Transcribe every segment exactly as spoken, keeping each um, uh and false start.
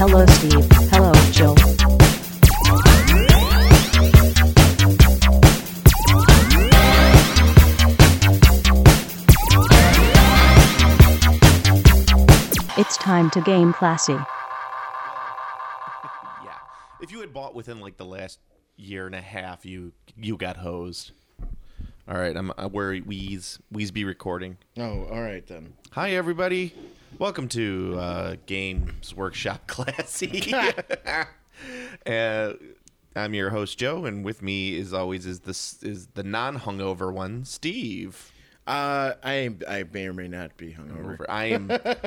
Hello, Steve. Hello, Jill. It's time to game classy. Yeah. If you had bought within like the last year and a half, you you got hosed. All right, I'm uh, where Wheeze Wheeze be recording. Oh, all right then. Hi everybody, welcome to uh, Games Workshop Classy. uh, I'm your host Joe, and with me, as always, is this is the non-hungover one, Steve. Uh, I I may or may not be hungover. I am.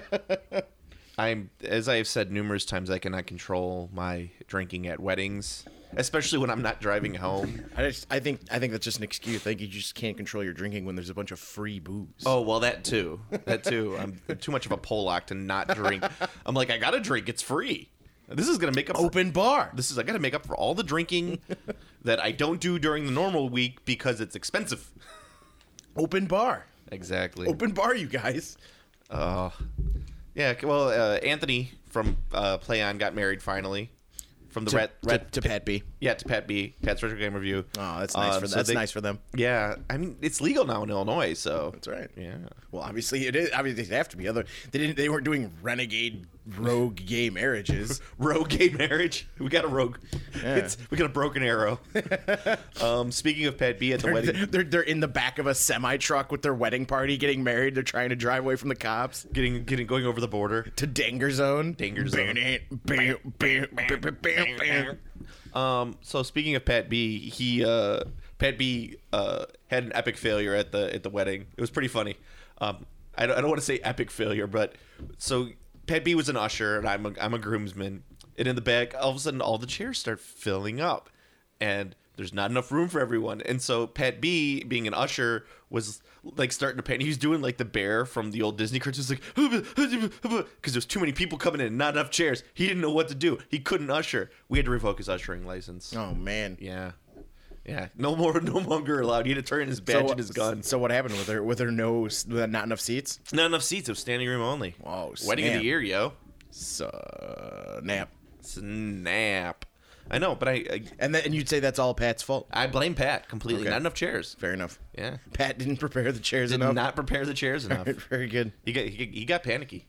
I'm as I have said numerous times, I cannot control my drinking at weddings, especially when I'm not driving home. I just I think I think that's just an excuse. I think you just can't control your drinking when there's a bunch of free booze. Oh well, that too. That too. I'm too much of a Pollock to not drink. I'm like, I gotta drink. It's free. This is gonna make up. For, Open bar. This is I gotta make up for all the drinking that I don't do during the normal week because it's expensive. Open bar. Exactly. Open bar, you guys. Uh, yeah. Well, uh, Anthony from uh, Play On got married finally. From the To, Red, Red to, to Pat B. Yeah, to Pat B. Pat's Retro Game Review. Oh, that's nice Uh, for so that's they- nice for them. Yeah, I mean it's legal now in Illinois, so That's right. yeah. Well, obviously it is. Obviously they have to be. Other they didn't. They weren't doing renegade rogue gay marriages. Rogue gay marriage. We got a rogue. Yeah. It's, we got a broken arrow. um, speaking of Pat B at the They're, wedding, they're they're in the back of a semi truck with their wedding party, getting married. They're trying to drive away from the cops getting getting going over the border. to Danger Zone. Danger Zone. Bam, bam, bam, bam, bam, bam. Um, so speaking of Pat B, he uh, Pat B uh, had an epic failure at the at the wedding. It was pretty funny. Um, I don't, I don't want to say epic failure, but so Pat B was an usher and I'm a, I'm a groomsman. And in the back, all of a sudden, all the chairs start filling up, and there's not enough room for everyone. And so Pat B, being an usher, was like starting to panic. He was doing like the bear from the old Disney cartoons, like because there's too many people coming in, and not enough chairs. He didn't know what to do. He couldn't usher. We had to revoke his ushering license. Oh man. Yeah, yeah. No more, no longer allowed. He had to turn in his badge So, and his gun. So what happened with her? With her no, with not enough seats. Not enough seats. It was standing room only. Whoa, Wedding of snap. the year, yo. So, nap. Snap. I know, but I I, And then and you'd say that's all Pat's fault. I blame Pat completely. Okay. Not enough chairs. Fair enough. Yeah. Pat didn't prepare the chairs Did enough. not prepare the chairs enough. Very good. He got he, he got panicky.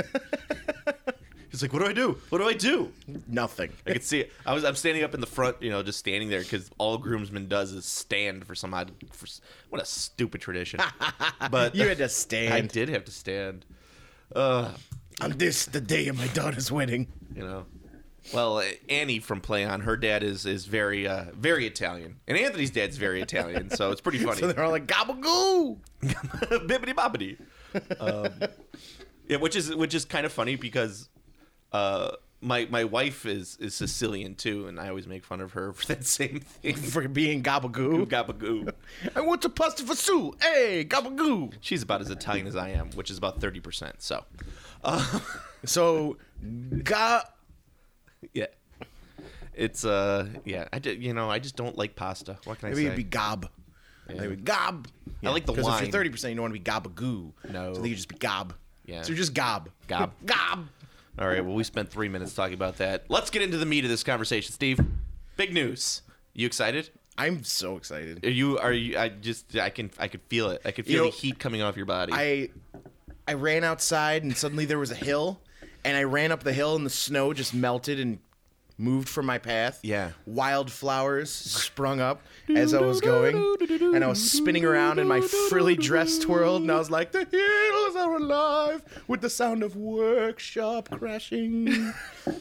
He's like, "What do I do? What do I do?" Nothing. I could see it. I was I'm standing up in the front, you know, just standing there because all a groomsman does is stand for some odd. For, what a stupid tradition. But You had to I stand. did have to stand. Uh, On this, the day of my daughter's wedding. you know. Well, Annie from Play On, her dad is is very uh, very Italian, and Anthony's dad's very Italian, so it's pretty funny. So they're all like, gabagoo. Bibbidi bobbidi. Um, yeah, which is which is kind of funny because uh, my my wife is is Sicilian too, and I always make fun of her for that same thing. For being gabagoo. Gabagoo. I want to pasta for Sue. Hey, gabagoo. She's about as Italian as I am, which is about thirty percent. So, uh, So, ga. yeah, it's uh, yeah. I did, you know, I just don't like pasta. What can I Maybe say? it'd be gob. Maybe gob. I like the Because if wine. you're thirty percent, you don't want to be gabagoo. No. So you just be gob. Yeah. So you're just gob. Gob. Gob. All right. Well, we spent three minutes talking about that. Let's get into the meat of this conversation, Steve. Big news. You excited? I'm so excited. Are you? Are you? I just. I can. I could feel it. I could feel You know, the heat coming off your body. I I ran outside and suddenly there was a hill, and I ran up the hill and the snow just melted and moved from my path. Yeah. Wildflowers sprung up as I was going, and I was spinning around in my frilly dress twirled, and I was like, the hills are alive with the sound of workshop crashing.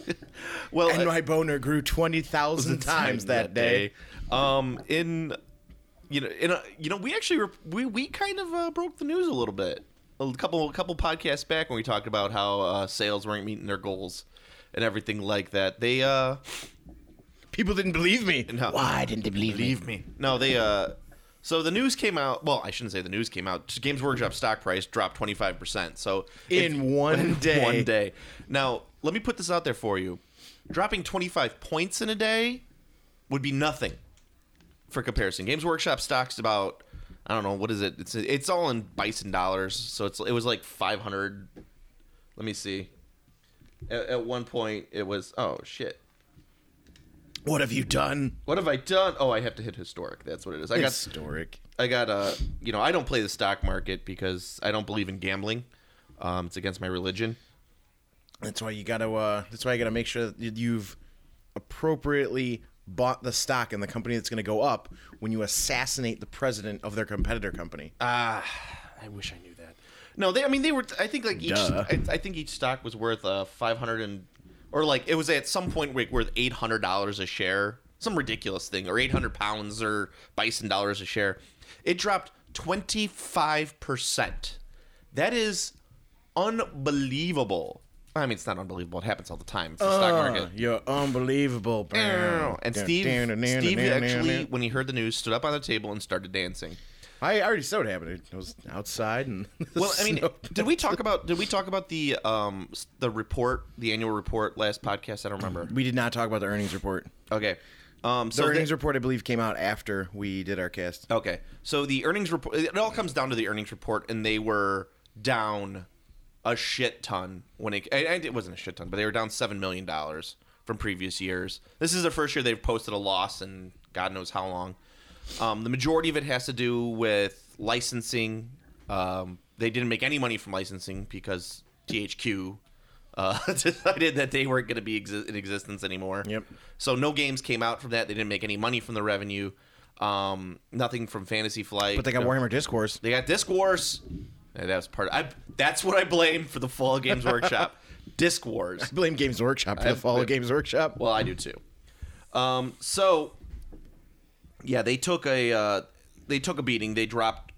well, And uh, my boner grew twenty thousand times that day. Um, in you know, in a, you know, we actually were, we we kind of uh, broke the news a little bit. A couple a couple podcasts back when we talked about how uh, sales weren't meeting their goals and everything like that. They uh, People didn't believe me. No. Why didn't they believe, believe me. No, they uh. So the news came out. Well, I shouldn't say the news came out. Games Workshop stock price dropped twenty-five percent. So In if- one day. One day. Now, let me put this out there for you. Dropping twenty-five points in a day would be nothing for comparison. Games Workshop stock's about, I don't know, what is it? It's it's all in Bison dollars. So it's it was like five hundred. Let me see. At, at one point, it was oh shit. What have you done? What have I done? Oh, I have to hit historic. That's what it is. I got Historic. I got uh you know I don't play the stock market because I don't believe in gambling. Um, it's against my religion. That's why you gotta. Uh, that's why you gotta make sure that you've appropriately bought the stock in the company that's gonna go up when you assassinate the president of their competitor company. Ah, I wish I knew that. No, they. I mean, they were. I think like each. Duh. I, I think each stock was worth uh five hundred and, or like it was at some point like worth eight hundred dollars a share, some ridiculous thing, or eight hundred pounds or bison dollars a share. It dropped twenty five percent. That is unbelievable. I mean, it's not unbelievable. It happens all the time. It's the stock market. You're unbelievable. And Steve, Steve actually, when he heard the news, stood up on the table and started dancing. I already saw it happen. I was outside and. Well, I mean, did we talk about did we talk about the um the report, the annual report last podcast? I don't remember. We did not talk about the earnings report. Okay. Um, The so earnings the- report, I believe, came out after we did our cast. Okay, so the earnings report. It all comes down to the earnings report, and they were down a shit ton when it. And it wasn't a shit ton, but they were down seven million dollars from previous years. This is the first year they've posted a loss in God knows how long. Um, the majority of it has to do with licensing. Um, they didn't make any money from licensing because T H Q uh, decided that they weren't going to be exi- in existence anymore. Yep. So no games came out from that. They didn't make any money from the revenue. Um, nothing from Fantasy Flight. But they got No. Warhammer Discourse. They got Disc Wars. And that was part of, I, that's what I blame for the Fall Games Workshop. Disc Wars. Blame Games Workshop for the I've- fall of Games Workshop. Well, I do too. Um, so, yeah, they took a uh, they took a beating. They dropped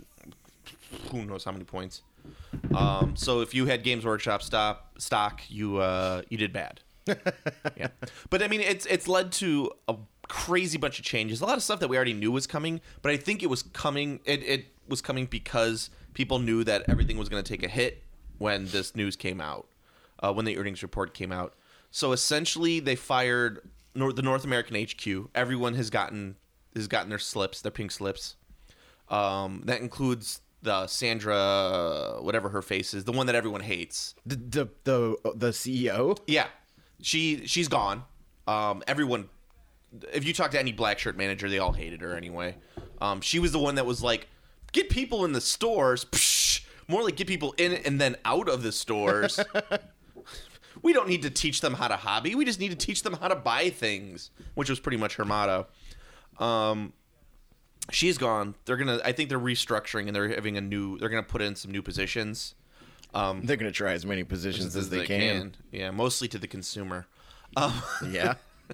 who knows how many points. Um, so if you had Games Workshop stop stock, you uh, you did bad. Yeah, but I mean, it's it's led to a crazy bunch of changes. A lot of stuff that we already knew was coming, but I think it was coming. It it was coming because people knew that everything was going to take a hit when this news came out, uh, when the earnings report came out. So essentially, they fired Nor- the North American H Q. Everyone has gotten has gotten their slips, their pink slips. Um, that includes the Sandra, whatever her face is, the one that everyone hates. The the the, the C E O. Yeah, she she's gone. Um, everyone, if you talk to any black shirt manager, they all hated her anyway. Um, she was the one that was like, get people in the stores. Psh, more like get people in and then out of the stores. We don't need to teach them how to hobby. We just need to teach them how to buy things, which was pretty much her motto. Um, she's gone. They're gonna. I think they're restructuring and they're having a new. They're gonna put in some new positions. Um, They're going to try as many positions as, they, can. Yeah, mostly to the consumer. Um, Yeah.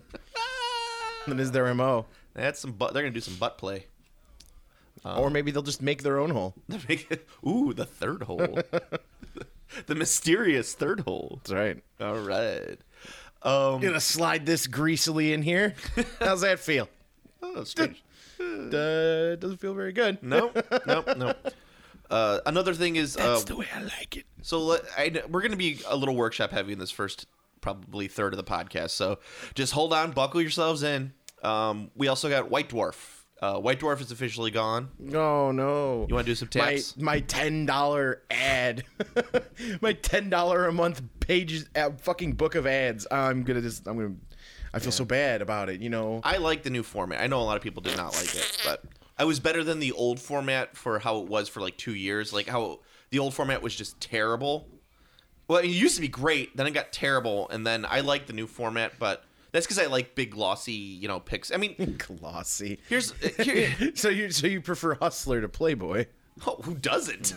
That is their M O. that's some. Butt, they're gonna do some butt play. Or maybe they'll just make their own hole. Ooh, the third hole. The mysterious third hole. That's right. All right. Um, Gonna slide this greasily in here. How's that feel? oh, strange. Uh, doesn't feel very good. No, no, no. Uh, another thing is, uh, the way I like it. so let- I, we're going to be a little workshop heavy in this first probably third of the podcast. So just hold on, buckle yourselves in. Um, we also got White Dwarf. Uh, White Dwarf is officially gone. Oh no! You want to do some My taps? my ten dollar ad, my ten dollar a month pages, uh, fucking book of ads. I'm gonna just I'm gonna. I feel so bad about it. You know. I like the new format. I know a lot of people did not like it, but I was better than the old format for how it was for like two years. Like how the old format was just terrible. Well, it used to be great, then it got terrible, and then I like the new format, but that's because I like big glossy, you know, pics. I mean, Glossy. here's here, So you so you prefer Hustler to Playboy? oh, who doesn't?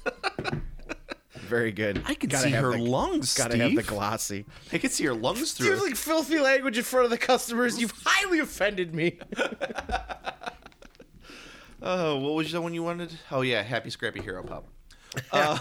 Very good. I can Gotta see have her the- lungs, Gotta Steve. have the glossy. I can see her lungs through. You're like filthy language in front of the customers. You've highly offended me. Oh, what was the one you wanted? Oh yeah, Happy Scrappy Hero Pop. Uh,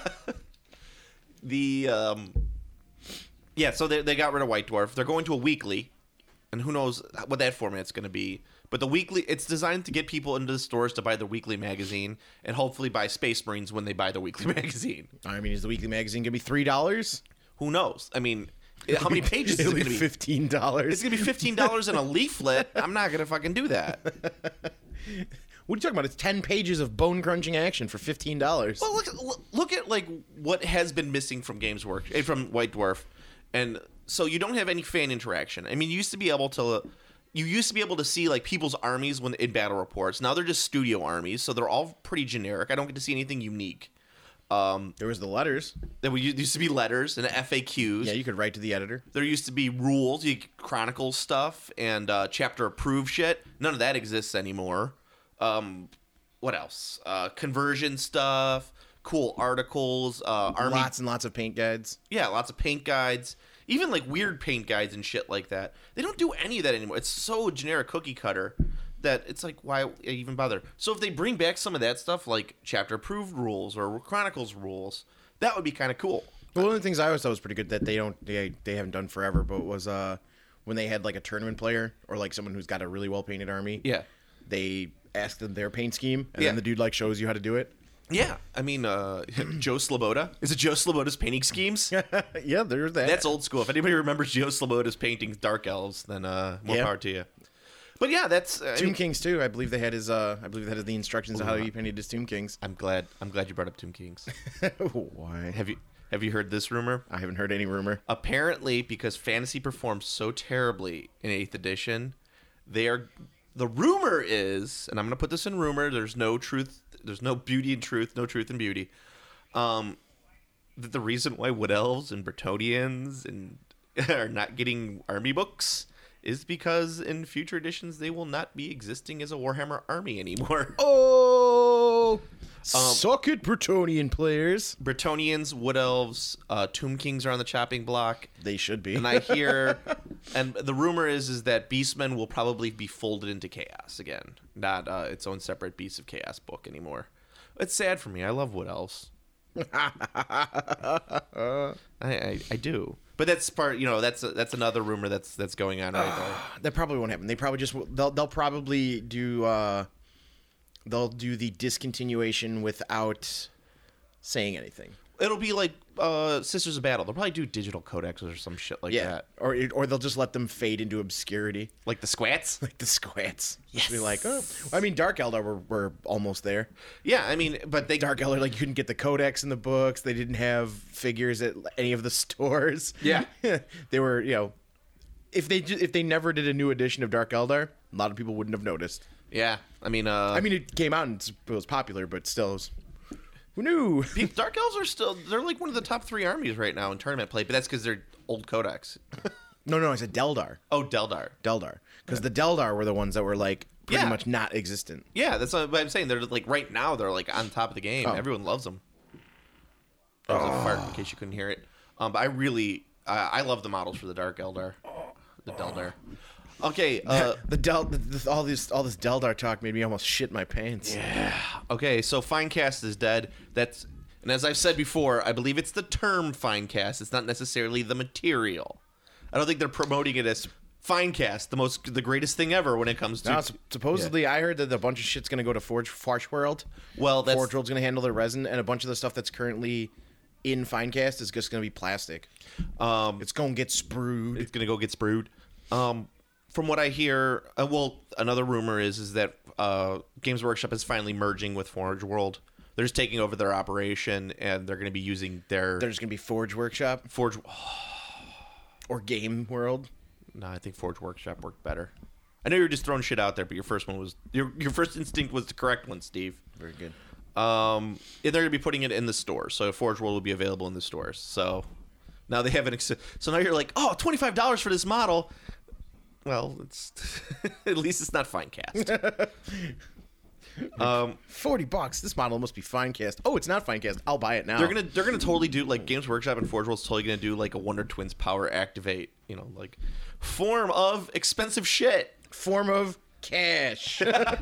the um, yeah, so they they got rid of White Dwarf. They're going to a weekly, and who knows what that format's going to be. But the weekly, it's designed to get people into the stores to buy the weekly magazine, and hopefully buy Space Marines when they buy the weekly magazine. I mean, is the weekly magazine gonna be three dollars? Who knows? I mean, how many pages is it It'll going be to be? fifteen dollars. It's going to be fifteen dollars in a leaflet. I'm not going to fucking do that. What are you talking about? It's ten pages of bone crunching action for fifteen dollars. Well, look, look at like what has been missing from Games Work eh, from White Dwarf and so you don't have any fan interaction. I mean, you used to be able to, you used to be able to see like people's armies when in battle reports. Now they're just studio armies, so they're all pretty generic. I don't get to see anything unique. Um, There was the letters. there were- used to be letters and F A Qs. Yeah, you could write to the editor. There used to be rules, you could chronicle stuff, and uh, chapter approved shit. None of that exists anymore. Um, what else? Uh, conversion stuff, cool articles, uh, army. Lots and lots of paint guides. Yeah, lots of paint guides, even like weird paint guides and shit like that. They don't do any of that anymore. It's so generic cookie cutter that it's like, why even bother? So if they bring back some of that stuff, like chapter approved rules or chronicles rules, that would be kind of cool. Well, one of the things I always thought was pretty good that they don't they, they haven't done forever, but was uh when they had like a tournament player or like someone who's got a really well painted army. Yeah. They ask them their paint scheme, and Yeah. then the dude like shows you how to do it. Yeah, I mean, uh, Joe Sloboda. Is it Joe Sloboda's painting schemes? Yeah, there's that. That's old school. If anybody remembers Joe Sloboda's paintings, Dark Elves, then uh, more Yeah. power to you. But yeah, that's. I Tomb mean, Kings too. I believe they had his. Uh, I believe they had the instructions on how Ooh. he painted his Tomb Kings. I'm glad. I'm glad you brought up Tomb Kings. Why? Have you Have you heard this rumor? I haven't heard any rumor. Apparently, because fantasy performed so terribly in eighth edition, they are. The rumor is, and I'm going to put this in rumor. There's no truth. There's no beauty in truth. No truth in beauty. Um, that the reason why Wood Elves and Bretonnians and are not getting army books is because in future editions they will not be existing as a Warhammer army anymore. Oh, suck it, Bretonnian players. Bretonnians, Wood Elves, uh, Tomb Kings are on the chopping block. They should be. And I hear, and the rumor is is that Beastmen will probably be folded into Chaos again, not uh, its own separate Beasts of Chaos book anymore. It's sad for me. I love Wood Elves. I, I I do, but that's part. You know, that's that's another rumor that's that's going on right there. That probably won't happen. They probably just will- they'll they'll probably do uh they'll do the discontinuation without saying anything. It'll be like uh, Sisters of Battle. They'll probably do digital codex or some shit like Yeah, that, or it- or they'll just let them fade into obscurity, like the Squats. like the Squats. Yes. Just be like, oh, I mean, Dark Eldar were, were almost there. Yeah, I mean, but they Dark Eldar, like you couldn't get the codex in the books. They didn't have figures at any of the stores. Yeah. They were, you know, if they ju- if they never did a new edition of Dark Eldar, a lot of people wouldn't have noticed. Yeah, I mean, uh, I mean, it came out and it was popular, but still, it was, who knew? Pe- Dark Elves are still, they're like one of the top three armies right now in tournament play, but that's because they're old codex. No, no, I said Deldar. Oh, Deldar. Deldar. Because the Deldar were the ones that were like pretty Yeah. much not existent. Yeah, that's what I'm saying. They're like right now, they're like on top of the game. Oh. Everyone loves them. That was a fart in case you couldn't hear it. Um, but I really, uh, I love the models for the Dark Eldar, the Deldar. Okay, uh, the Del, the, the, all this, all this Deldar talk made me almost shit my pants. okay. So Finecast is dead. That's, and as I've said before, I believe it's the term Finecast. It's not necessarily the material. I don't think they're promoting it as Finecast, the most, the greatest thing ever when it comes to. Now, sup- supposedly, I heard that a bunch of shit's gonna go to Forge Forge World. Well, that's Forge World's gonna handle the resin, and a bunch of the stuff that's currently in Finecast is just gonna be plastic. um, It's gonna get sprued. it's gonna go get sprued. Um, from what I hear, uh, well, another rumor is is that uh, Games Workshop is finally merging with Forge World. They're just taking over their operation, and they're going to be using their There's gonna be Forge Workshop Forge. or Game World. No, I think Forge Workshop worked better. I know you're just throwing shit out there, but your first one was your your first instinct was the correct one, Steve. Very good. Um, and they're gonna be putting it in the stores, so Forge World will be available in the stores. So now they have an ex- so now you're like, oh, twenty-five dollars for this model. Well, it's at least it's not Finecast. um, Forty bucks. This model must be Finecast. Oh, it's not Finecast. I'll buy it now. they're gonna they're gonna totally do like Games Workshop and Forge World's totally gonna do like a Wonder Twins power activate, you know, like form of expensive shit. form of cash.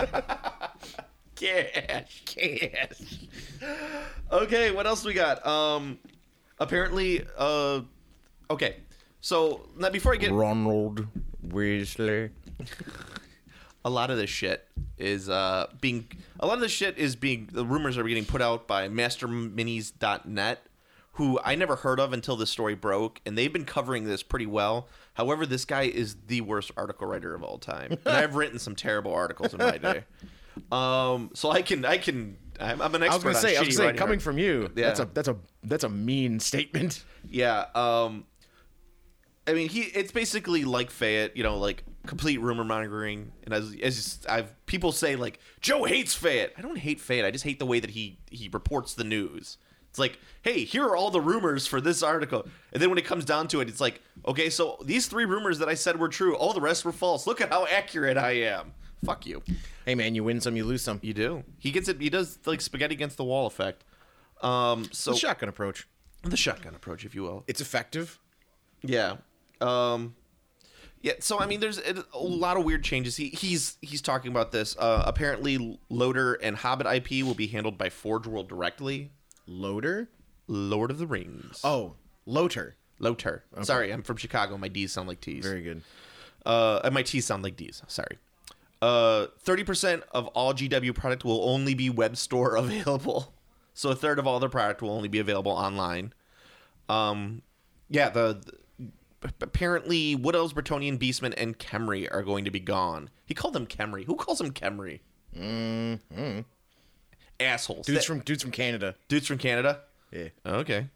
Cash. Cash. Okay, what else we got? Um, apparently, uh, okay. So now before I get Ronald Weasley. a lot of this shit is uh being a lot of this shit is being the rumors are getting put out by master minis dot net, who I never heard of until this story broke, and they've been covering this pretty well. However, this guy is the worst article writer of all time, and I've written some terrible articles in my day. Um, so I can I can I'm, I'm an expert. I was gonna on say, I was shitty gonna say, writing coming art. from you, Yeah. that's a that's a that's a mean statement. Yeah. Um, I mean, he it's basically like Fayette, you know, like complete rumor mongering. And as as I've people say, like Joe hates Fayette. I don't hate Fayette. I just hate the way that he he reports the news. It's like, hey, here are all the rumors for this article, and then when it comes down to it, it's like, okay, so these three rumors that I said were true, all the rest were false. Look at how accurate I am. Fuck you. Hey man, you win some, you lose some. You do. He gets it. He does like spaghetti against the wall effect. Um, so The shotgun approach. the shotgun approach, if you will. It's effective. Yeah. Um, yeah. So I mean, there's a a lot of weird changes. He he's he's talking about this. Uh, apparently, Loader and Hobbit I P will be handled by Forge World directly. Loader? Lord of the Rings. Oh, Loader. Loader. Sorry, I'm from Chicago. My D's sound like T's. Very good. Uh, and my T's sound like D's. Sorry. Uh, thirty percent of all G W product will only be web store available. So a third of all their product will only be available online. Um, yeah, the, the apparently Wood Elves, Bretonnian, Beastmen, and Khemri are going to be gone. He called them Khemri. Who calls them Khemri? Mm-hmm. Assholes. Dudes That- from dudes from Canada. dudes from Canada. Yeah. Okay.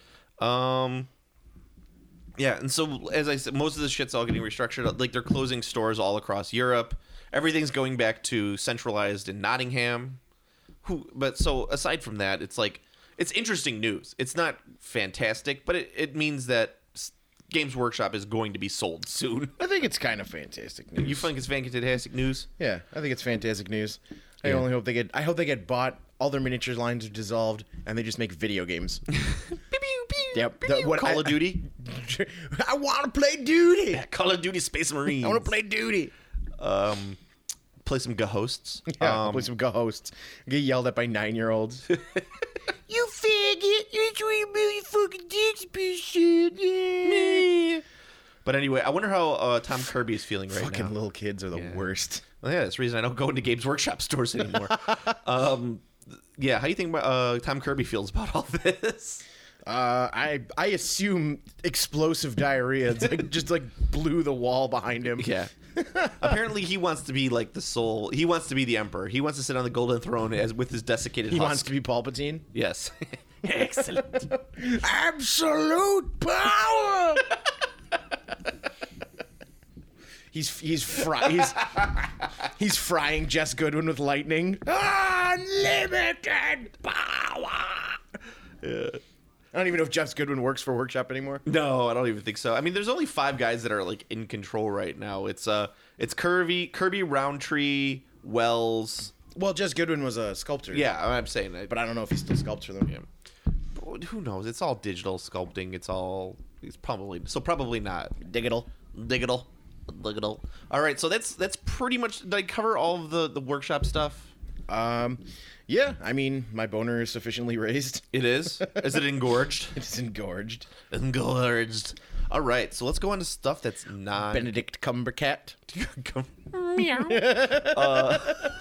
Um. Yeah, and so as I said, most of this shit's all getting restructured. Like they're closing stores all across Europe. Everything's going back to centralized in Nottingham. Who? But so aside from that, it's like it's interesting news. It's not fantastic, but it, it means that s- Games Workshop is going to be sold soon. I think it's kind of fantastic news. You think it's fantastic news? Yeah, I think it's fantastic news. I Yeah. only hope they get. I hope they get bought. All their miniatures lines are dissolved, and they just make video games. Yep. The- what Call I- of Duty. I want to play duty. Call of Duty Space Marines. I want to play duty. Um, play some ghosts. Yeah, um, play some ghosts. Get yelled at by nine-year-olds. You faggot! You're three million fucking dicks, piece of shit. Yeah. But anyway, I wonder how uh, Tom Kirby is feeling right Fucking now. little kids are the Yeah. worst. Well, yeah, that's the reason I don't go into Games Workshop stores anymore. um, yeah, how do you think uh, Tom Kirby feels about all this? Uh, I I assume explosive diarrhea. It's like just like blew the wall behind him. Yeah. Apparently, he wants to be like the soul. He wants to be the emperor. He wants to sit on the golden throne as with his desiccated He husk. wants to be Palpatine. Yes. Excellent. Absolute power. he's he's fry he's he's frying Jess Goodwin with lightning. Unlimited power. Yeah. I don't even know if Jess Goodwin works for Workshop anymore. No, I don't even think so. I mean, there's only five guys that are like in control right now. It's uh, it's Kirby, Kirby, Roundtree, Wells. Well, Jess Goodwin was a sculptor. Yeah, I'm saying that. but I don't know if he still sculpts for them. Yeah. But who knows? It's all digital sculpting. It's all. It's probably so. Probably not Digital. digital, digital. All right, so that's that's pretty much. Did I cover all of the the workshop stuff? Um, yeah. I mean, my boner is sufficiently raised. It is. Is it engorged? It's engorged. Engorged. All right, so let's go on to stuff that's not. Benedict Cumbercat. uh,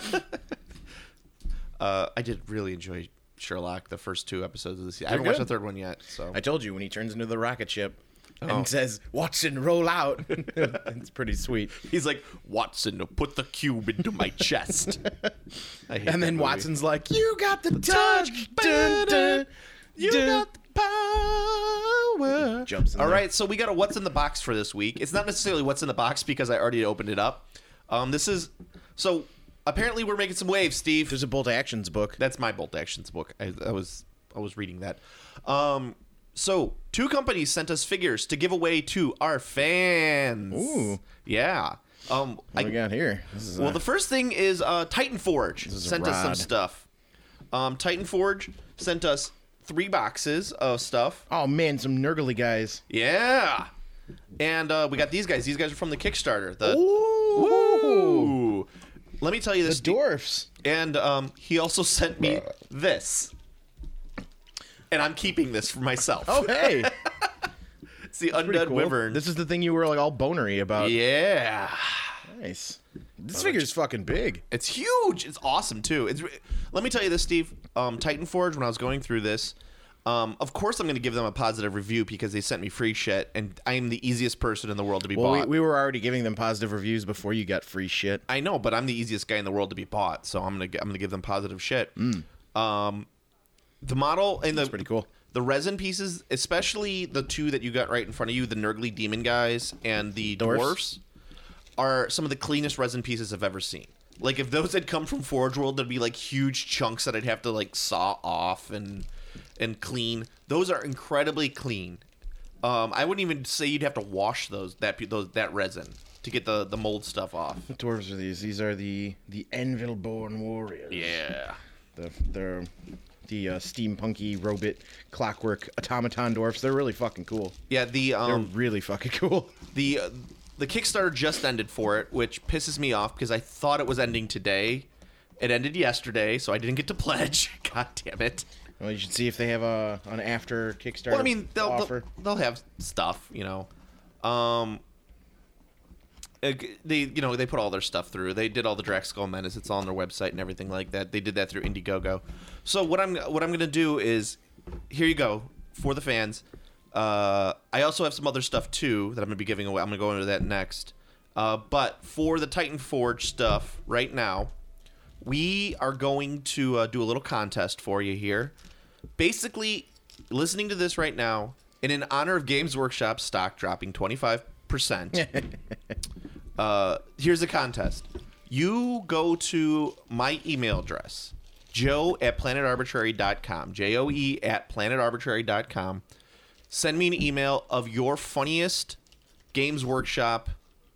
uh, I did really enjoy Sherlock, the first two episodes of the season. I haven't watched the good. third one yet. So I told you when he turns into the rocket ship Oh. and says, "Watson, roll out." It's pretty sweet. he's like, Watson, put the cube into my chest. I hate And that then movie. Watson's like, "You got the touch, dun, dun, You dun." got the power. Jumps in All there. right, so we got a what's in the box for this week. It's not necessarily what's in the box because I already opened it up. Um, this is so apparently we're making some waves, Steve. There's a Bolt Actions book. That's my Bolt Actions book. I, I was I was reading that. Um, so two companies sent us figures to give away to our fans. Ooh. Yeah. Um, What do we I, got here? This is well, a- the first thing is uh, Titan Forge is a sent us some rod. stuff. Um, Titan Forge sent us three boxes of stuff. oh man, some nurgly guys. Yeah. And uh, we got these guys. These guys are from the Kickstarter. The Ooh, Ooh. Let me tell you the this. Steve. dwarfs. And um, he also sent me this. And I'm keeping this for myself. Oh hey, It's the pretty Undead cool. Wyvern. This is the thing you were like all bonery about. yeah. Nice. This figure's fucking big. It's huge. It's awesome, too. It's. re- Let me tell you this, Steve. Um, Titan Forge, when I was going through this, um, of course I'm going to give them a positive review because they sent me free shit, and I am the easiest person in the world to be Well, we, bought. we were already giving them positive reviews before you got free shit. I know, but I'm the easiest guy in the world to be bought, so I'm gonna I'm gonna give them positive shit. Um, the model and the That's pretty cool. the resin pieces, especially the two that you got right in front of you, the Nurgly Demon guys and the Dwarfs? dwarfs, are some of the cleanest resin pieces I've ever seen. Like, if those had come from Forge World, there'd be, like, huge chunks that I'd have to, like, saw off and and clean. Those are incredibly clean. Um, I wouldn't even say you'd have to wash those that those that resin to get the, the mold stuff off. What dwarves are these? These are the the Envil-born warriors. Yeah. The they're the uh, steampunky robot clockwork automaton dwarfs. They're really fucking cool. Yeah, the They're um really fucking cool. the uh, the Kickstarter just ended for it, which pisses me off because I thought it was ending today. It ended yesterday, so I didn't get to pledge. God damn it. Well, you should see if they have a an after Kickstarter Well, I mean, they'll, offer. they'll they'll have stuff, you know. Um, uh, they you know they put all their stuff through. They did all the Draxskull Menace. It's all on their website and everything like that. They did that through Indiegogo. So what I'm what I'm gonna do is, here you go for the fans. Uh, I also have some other stuff too that I'm gonna be giving away. I'm gonna go into that next. Uh, but for the Titan Forge stuff right now, we are going to uh, do a little contest for you here. Basically, listening to this right now, and in honor of Games Workshop stock dropping twenty-five percent, uh, here's a contest. You go to my email address, joe at planet arbitrary dot com, J O E at planet arbitrary dot com. Send me an email of your funniest Games Workshop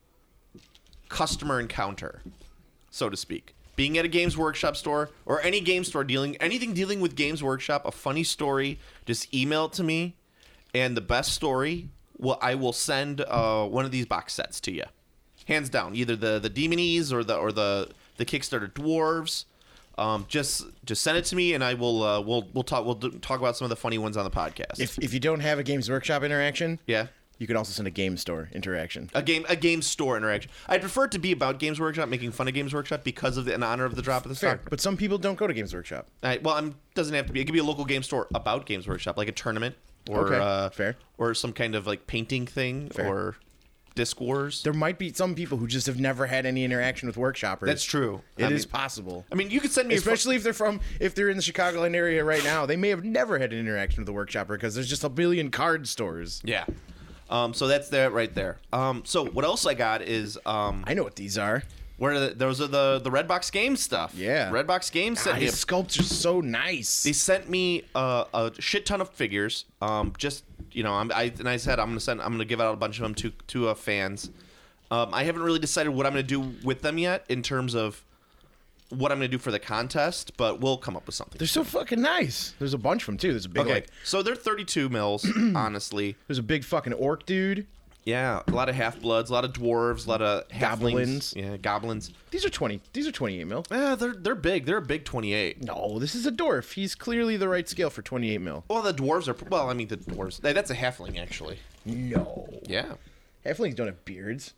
customer encounter, so to speak. Being at a Games Workshop store or any game store dealing anything dealing with Games Workshop, a funny story, just email it to me, and the best story, well, I will send uh, one of these box sets to you, hands down. Either the the Demonies or the or the the Kickstarter Dwarves. Um, just just send it to me, and I will uh, we'll we'll talk we'll do, talk about some of the funny ones on the podcast. If if you don't have a Games Workshop interaction, yeah. you can also send a Game Store interaction. A game, a game store interaction. I prefer it to be about Games Workshop, making fun of Games Workshop because of the in honor of the drop of the Fair, stock. but some people don't go to Games Workshop. All right, well, it doesn't have to be. It could be a local game store about Games Workshop, like a tournament or Okay, uh, fair. or some kind of like painting thing Fair. or Disc Wars. There might be some people who just have never had any interaction with Workshoppers. That's true. It I is mean- possible. I mean, you could send me, a fr- Especially if they're from, if they're in the Chicagoland area right now, they may have never had an interaction with the Workshopper because there's just a billion card stores. yeah. Um, so that's that right there. Um, so what else I got is um, I know what these are. where are the, those are the the Redbox Games stuff. Yeah. Redbox Games God, sent me a his sculpture's so nice. They sent me uh, a shit ton of figures. Um, just you know, I'm, I and I said I'm gonna send. I'm gonna give out a bunch of them to to uh, fans. Um, I haven't really decided what I'm gonna do with them yet in terms of what I'm gonna do for the contest, but we'll come up with something. They're so fucking nice. There's a bunch of them too. There's a big Okay, like, so they're thirty-two mils, honestly. there's a big fucking orc dude. Yeah, a lot of half bloods, a lot of dwarves, a lot of halflings. Goblins. Yeah, goblins. These are twenty. These are twenty-eight mil. Yeah, they're they're big. They're a big twenty-eight. No, this is a dwarf. He's clearly the right scale for twenty-eight mil. Well, the dwarves are well. I mean, the dwarves. That's a halfling, actually. No. Yeah. Halflings don't have beards.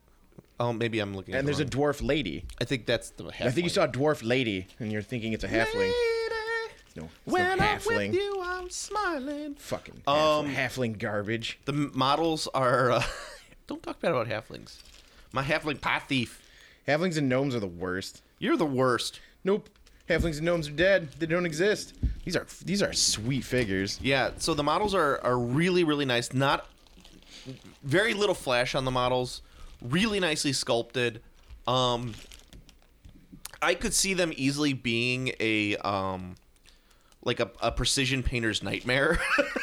Oh, maybe I'm looking. at And the there's a wrong- dwarf lady. I think that's the halfling. I think you saw a dwarf lady, and you're thinking it's a halfling. No, it's When no I'm halfling. with you, I'm smiling. Fucking Um, half- halfling garbage. The m- models are. Uh, don't talk bad about halflings. My halfling pie thief. Halflings and gnomes are the worst. You're the worst. Nope. Halflings and gnomes are dead. They don't exist. These are these are sweet figures. Yeah. So the models are are really really nice. Not very little flash on the models. Really nicely sculpted. Um, I could see them easily being a um, like a, a precision painter's nightmare.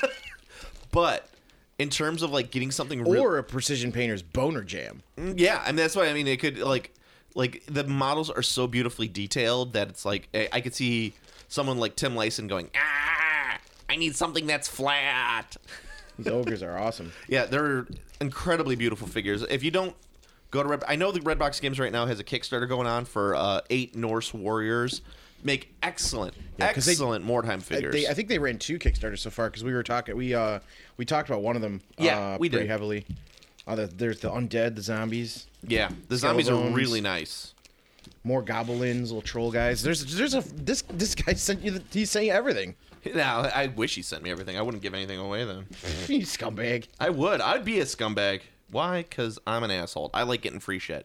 But in terms of like getting something real. Or a precision painter's boner jam. Yeah, and that's what I mean. It could like, like the models are so beautifully detailed that it's like I I could see someone like Tim Lyson going, ah, I need something that's flat. These ogres are awesome. Yeah, they're incredibly beautiful figures. If you don't go to Red, I know the Redbox Games right now has a Kickstarter going on for uh, eight Norse warriors. Make excellent, Yeah, 'cause they- excellent Mordheim figures. They, I think they ran two Kickstarters so far because we were talking. We uh we talked about one of them. Yeah, uh, we pretty did. heavily. Uh, the, there's the undead, the zombies, yeah, the zombies are Skeletones. really nice. more goblins, little troll guys. There's there's a this this guy sent you. The, he's saying everything. Now, I wish he sent me everything. I wouldn't give anything away then. You scumbag. I would. I'd be a scumbag. Why? Because I'm an asshole. I like getting free shit.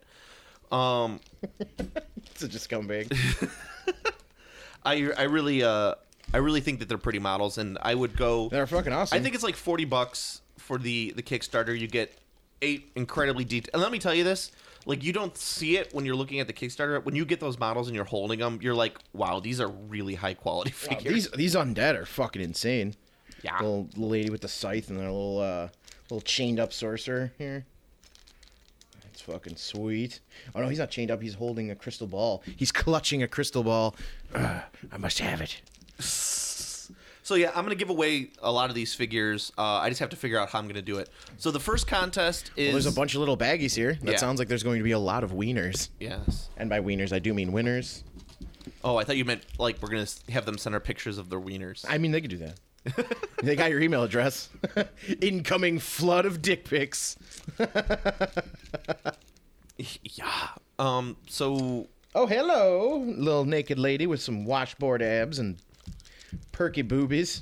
Um, Such a scumbag. I I really uh I really think that they're pretty models, and I would go. They're fucking awesome. I think it's like forty bucks for the the Kickstarter. You get eight incredibly detailed. And let me tell you this: like you don't see it when you're looking at the Kickstarter. When you get those models and you're holding them, you're like, wow, these are really high quality Wow, figures. these these undead are fucking insane. Yeah. Little, little lady with the scythe and their little uh, little chained up sorcerer here. That's fucking sweet. Oh no, he's not chained up. He's holding a crystal ball. He's clutching a crystal ball. Ugh, I must have it. So yeah, I'm gonna give away a lot of these figures. Uh, I just have to figure out how I'm gonna do it. So the first contest is. Well, there's a bunch of little baggies here. That Yeah. sounds like there's going to be a lot of wieners. Yes. And by wieners, I do mean winners. Oh, I thought you meant like we're gonna s- have them send our pictures of their wieners. I mean, they could do that. They got your email address. Incoming flood of dick pics. Yeah. Um. So. Oh, hello, little naked lady with some washboard abs and perky boobies.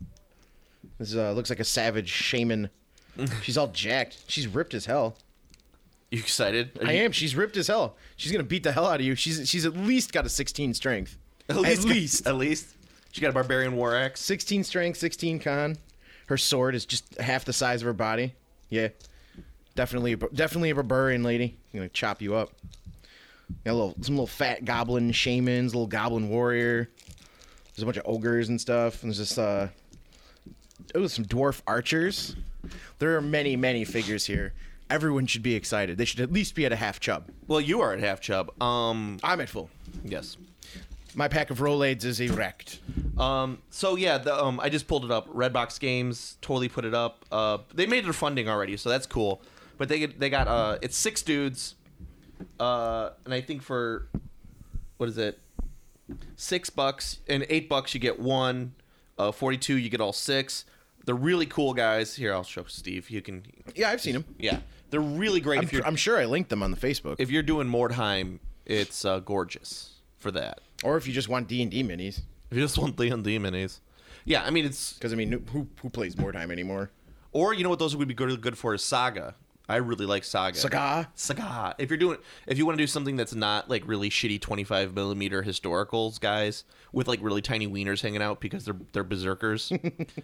This uh, looks like a savage shaman. She's all jacked. She's ripped as hell. You excited? Are I you- am. She's ripped as hell. She's gonna beat the hell out of you. She's she's at least got a sixteen strength. At least. At least. At least. She got a barbarian war axe. sixteen strength, sixteen con. Her sword is just half the size of her body. Yeah, definitely, a- definitely a barbarian lady. I'm gonna chop you up. Got a little, some little fat goblin shamans, little goblin warrior. There's a bunch of ogres and stuff. And there's this, uh, oh, some dwarf archers. There are many, many figures here. Everyone should be excited. They should at least be at a half chub. Well, you are at half chub. Um. I'm at full. Yes. My pack of Rolaids is erect. Um. So yeah. The um. I just pulled it up. Redbox Games totally put it up. Uh. They made their funding already, so that's cool. But they get, they got uh. It's six dudes. Uh. And I think for what is it? Six bucks and eight bucks you get one. Uh. Forty-two you get all six. They're really cool guys. Here, I'll show Steve. You can. Yeah, I've seen them. Yeah. They're really great. I'm, if you're I'm sure I linked them on the Facebook. if you're doing Mordheim, it's uh, gorgeous for that. Or if you just want D and D minis. If you just want D and D minis, yeah, I mean it's Because, I mean, who who plays Mordheim anymore? or you know what those would be good good for is Saga. I really like Saga. Saga? Saga. If you're doing if you want to do something that's not like really shitty twenty-five millimeter historicals guys with like really tiny wieners hanging out because they're they're berserkers.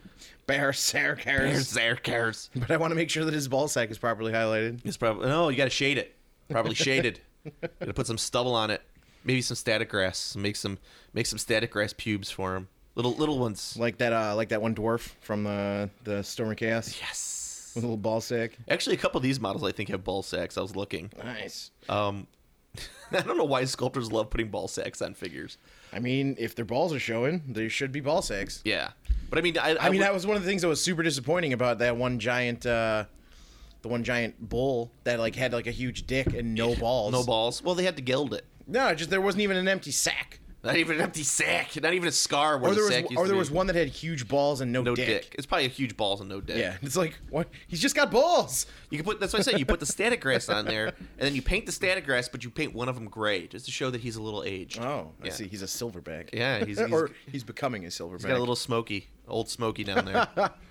Berserkers. berserkers. But I want to make sure that his ball sack is properly highlighted. It's probably no. You got to shade it. Probably shaded. Got to put some stubble on it. Maybe some static grass. Make some make some static grass pubes for him. Little little ones. Like that uh, like that one dwarf from the, the Storm of Chaos. Yes. With a little ball sack. Actually, a couple of these models I think have ball sacks. I was looking. Nice. Um, I don't know why sculptors love putting ball sacks on figures. I mean, if their balls are showing, there should be ball sacks. Yeah, but I mean, I, I mean, would- that was one of the things that was super disappointing about that one giant, uh, the one giant bull that like had like a huge dick and no balls. no balls. Well, they had to gild it. No, just there wasn't even an empty sack. Not even an empty sack. Not even a scar where Or the there was, sack used or to there be. was one that had huge balls and no, no dick. dick. It's probably a huge balls and no dick. Yeah, it's like what? He's just got balls. You can put. That's what I said. You put the static grass on there, and then you paint the static grass, but you paint one of them gray just to show that he's a little aged. Oh, I Yeah. see. He's a silverback. Yeah, he's- he's- or he's becoming a silverback. He's got a little smoky, old smoky down there.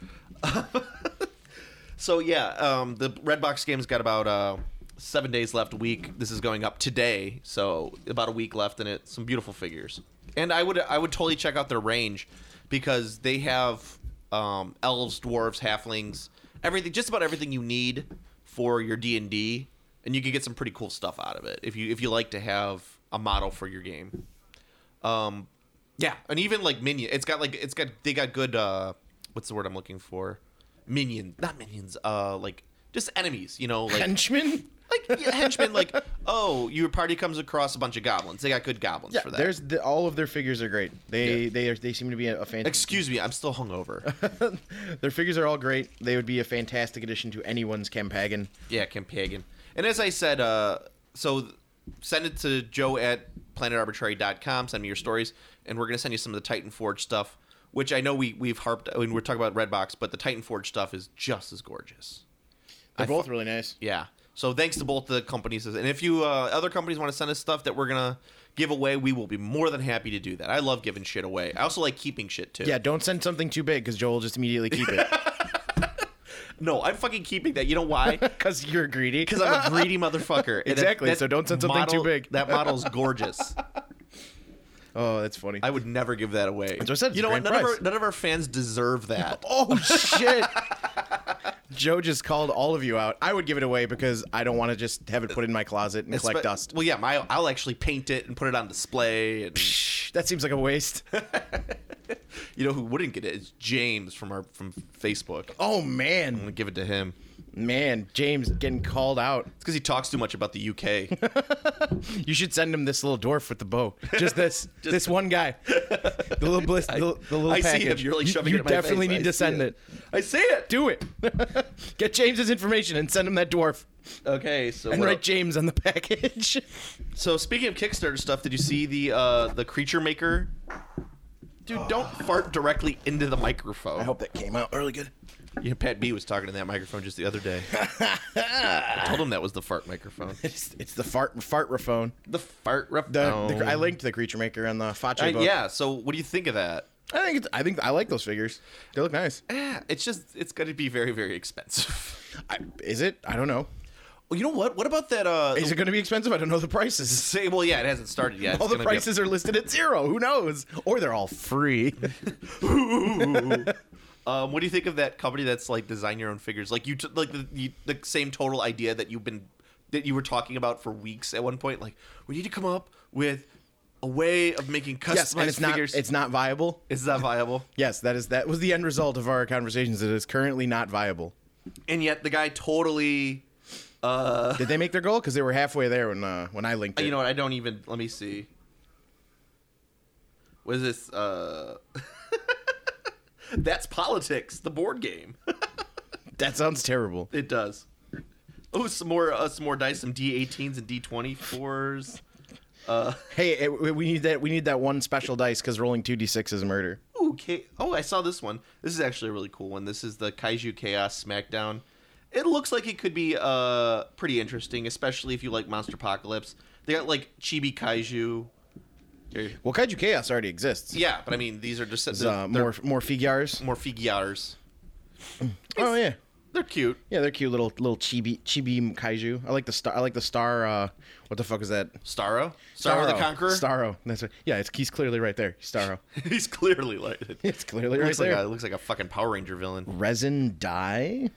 So yeah, um, the Redbox game's got about uh, seven days left. A week. This is going up today, so about a week left in it. Some beautiful figures, and I would I would totally check out their range because they have um, elves, dwarves, halflings, everything, just about everything you need for your D and D, and you can get some pretty cool stuff out of it if you if you like to have a model for your game. Um, yeah, and even like minion, it's got like it's got they got good. Uh, what's the word I'm looking for? Minion, not minions. Uh, like just enemies. You know, like henchman. like yeah, henchmen. Like oh, your party comes across a bunch of goblins. They got good goblins Yeah, for that. there's the, all of their figures are great. They Yeah. they are, they seem to be a, a fantastic. Excuse me, I'm still hungover. Their figures are all great. They would be a fantastic addition to anyone's Campagan. Yeah, Kim Pagan. And as I said, uh, so send it to Joe at planet arbitrary dot com. Send me your stories, and we're gonna send you some of the Titan Forge stuff, which I know we we've harped. I mean, we're talking about Redbox, but the Titan Forge stuff is just as gorgeous. They're I both fu- really nice. Yeah. So thanks to both the companies, and if you uh, other companies want to send us stuff that we're gonna give away, we will be more than happy to do that. I love giving shit away. I also like keeping shit too. Yeah, don't send something too big because Joel will just immediately keep it No, I'm fucking keeping that. You know why? because you're greedy. Because I'm a greedy motherfucker. And that- Exactly, that so don't send something model- too big. That model's gorgeous. Oh, that's funny. I would never give that away. That's what I said, it's You a know what? grand None of, prize. our, none of our fans deserve that. Oh shit! Joe just called all of you out. I would give it away because I don't want to just have it put in my closet and collect Espe- dust. Well, yeah, my, I'll actually paint it and put it on display. And Psh, that seems like a waste. you know who wouldn't get it? It's James from our from Facebook. Oh I'm man, gonna give it to him. man, James getting called out. It's because he talks too much about the U K. You should send him this little dwarf with the bow. Just this, Just- this one guy. The little bliss, the, the little I package. see him. You're really You- shoving you it in my definitely face. need I to see send it. I see it. Do it. Get James's information and send him that dwarf. Okay, so And what write else? James on the package. So speaking of Kickstarter stuff, did you see the uh, the creature maker? Dude, don't fart directly into the microphone. I hope that came out really good. Yeah, Pat B was talking to that microphone just the other day. I told him that was the fart microphone. It's, it's the fart fartrophone. The fart rep. The, no. the I linked the creature maker on the Fache Uh, book. yeah. So what do you think of that? I think it's, I think I like those figures. They look nice. Eh, it's just it's going to be very very expensive. I, is it? I don't know. Well, you know what? What about that? Uh, Is it going to be expensive? I don't know the prices. say, well, yeah, it hasn't started yet. All It's the gonna be prices are listed at zero. Who knows? Or they're all free. Um, what do you think of that company that's like design your own figures? Like you, t- like the you, the same total idea that you've been that you were talking about for weeks at one point. Like we need to come up with a way of making customized Yes, and it's figures. not it's not viable. Is that viable? Yes, that is that was the end result of our conversations. It is currently not viable. And yet the guy totally. Uh, Did they make their goal? Because they were halfway there when uh, when I linked it. you know what? I don't even. Let me see. What is this? Uh, that's Politics, the board game. That sounds terrible. It does. Oh, some more, uh, some more dice, some D eighteens and D twenty-fours. Uh, Hey, it, we need that. We need that one special dice because rolling two d six is murder. okay. Oh, I saw this one. This is actually a really cool one. This is the Kaiju Chaos Smackdown. It looks like it could be uh pretty interesting, especially if you like Monster Apocalypse. They got like Chibi Kaiju. Here. Well, Kaiju Chaos already exists. Yeah, but I mean these are just There's, they're, uh, they're more more figures. more figures. Oh yeah, They're cute. yeah, they're cute little little chibi chibi kaiju. I like the star. I like the star. Uh, what the fuck is that? Starro, Starro the Conqueror. Starro. That's right. Yeah, it's he's clearly right there. Starro. He's clearly like it. It's clearly right looks like there. a, looks like a fucking Power Ranger villain. Resin dye.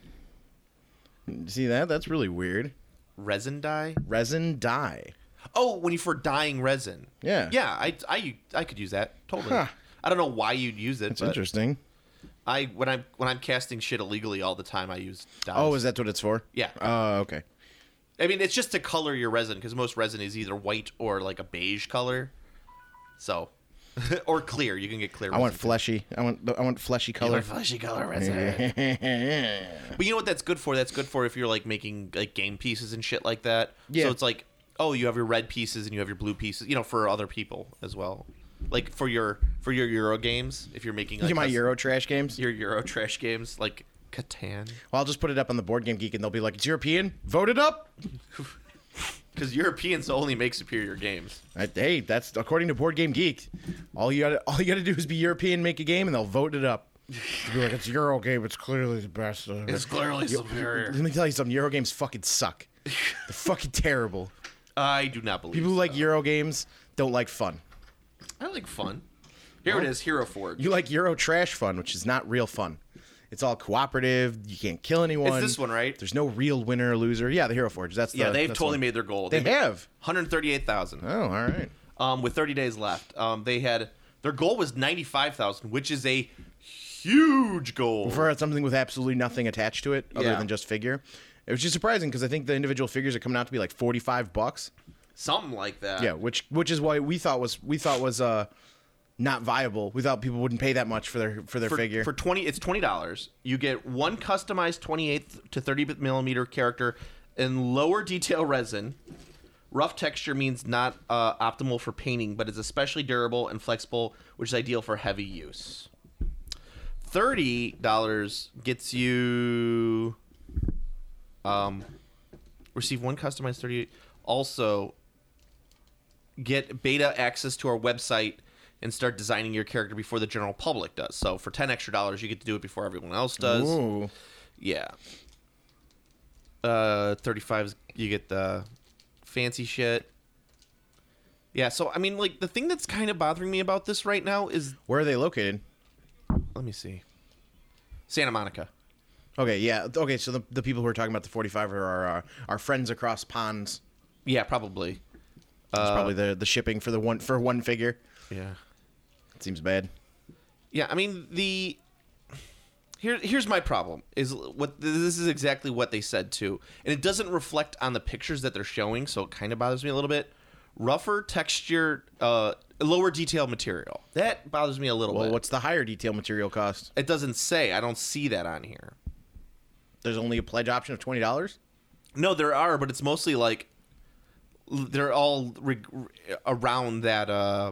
See that? That's really weird. Resin dye. Resin dye. Oh, when you for dyeing resin. Yeah. Yeah, I, I, I could use that totally. Huh. I don't know why you'd use it. It's but interesting. I when I'm when I'm casting shit illegally all the time, I use dyes. Oh, is that what it's for? Yeah. Oh, okay. I mean, it's just to color your resin because most resin is either white or like a beige color. So, or clear. You can get clear. I want resin. fleshy. I want. I want fleshy You color. want fleshy color resin. But you know what that's good for? That's good for if you're like making like game pieces and shit like that. Yeah. So it's like, oh, you have your red pieces and you have your blue pieces. You know, for other people as well. Like for your for your Euro games, if you're making like You my custom- Euro trash games. your Euro trash games like Catan, Well, I'll just put it up on the Board Game Geek, and they'll be like, "It's European. Vote it up." because Europeans only make superior games. I, hey, that's according to Board Game Geek. All you got, all you got to do is be European, make a game, and they'll vote it up. They'll be like, "It's a Euro game. It's clearly the best." It's clearly superior. Let me tell you something. Euro games fucking suck. They're fucking terrible. I do not believe People who so. like Euro games don't like fun. I like fun. Here it is, Hero Forge. You like Euro trash fun, which is not real fun. It's all cooperative. You can't kill anyone. It's this one, right? There's no real winner or loser. Yeah, the Hero Forge. That's the, yeah, they've that's totally one. made their goal. They made have. one hundred thirty-eight thousand. Oh, all right. Um, with thirty days left. Um, they had their goal was ninety-five thousand, which is a huge goal. For something with absolutely nothing attached to it other Yeah. than just figure. It was just surprising because I think the individual figures are coming out to be like forty-five bucks. Something like that. Yeah, which which is why we thought was we thought was uh not viable. We thought people wouldn't pay that much for their for their For, figure. for twenty, it's twenty dollars. You get one customized twenty-eighth to thirty millimeter character in lower detail resin. Rough texture means not uh, optimal for painting, but is especially durable and flexible, which is ideal for heavy use. Thirty dollars gets you um, receive one customized thirty. Also, get beta access to our website and start designing your character before the general public does. So for ten extra dollars, you get to do it before everyone else does. Ooh. Yeah. Uh, thirty-five is you get the fancy shit. Yeah, so I mean, like the thing that's kind of bothering me about this right now is, Where are they located? let me see, Santa Monica. Okay, yeah. Okay, so the, the people who are talking about the forty-five are our, uh, our friends across ponds. Yeah, probably. It's Uh, probably the the shipping for the one for one figure. Yeah. It seems bad. Yeah, I mean the here here's my problem is what this is exactly what they said too, and it doesn't reflect on the pictures that they're showing, so it kind of bothers me a little bit. Rougher texture, uh, lower detail material. That bothers me a little Well, bit. what's the higher detail material cost? It doesn't say. I don't see that on here. There's only a pledge option of twenty dollars. No, there are, but it's mostly like they're all re- around that. Uh,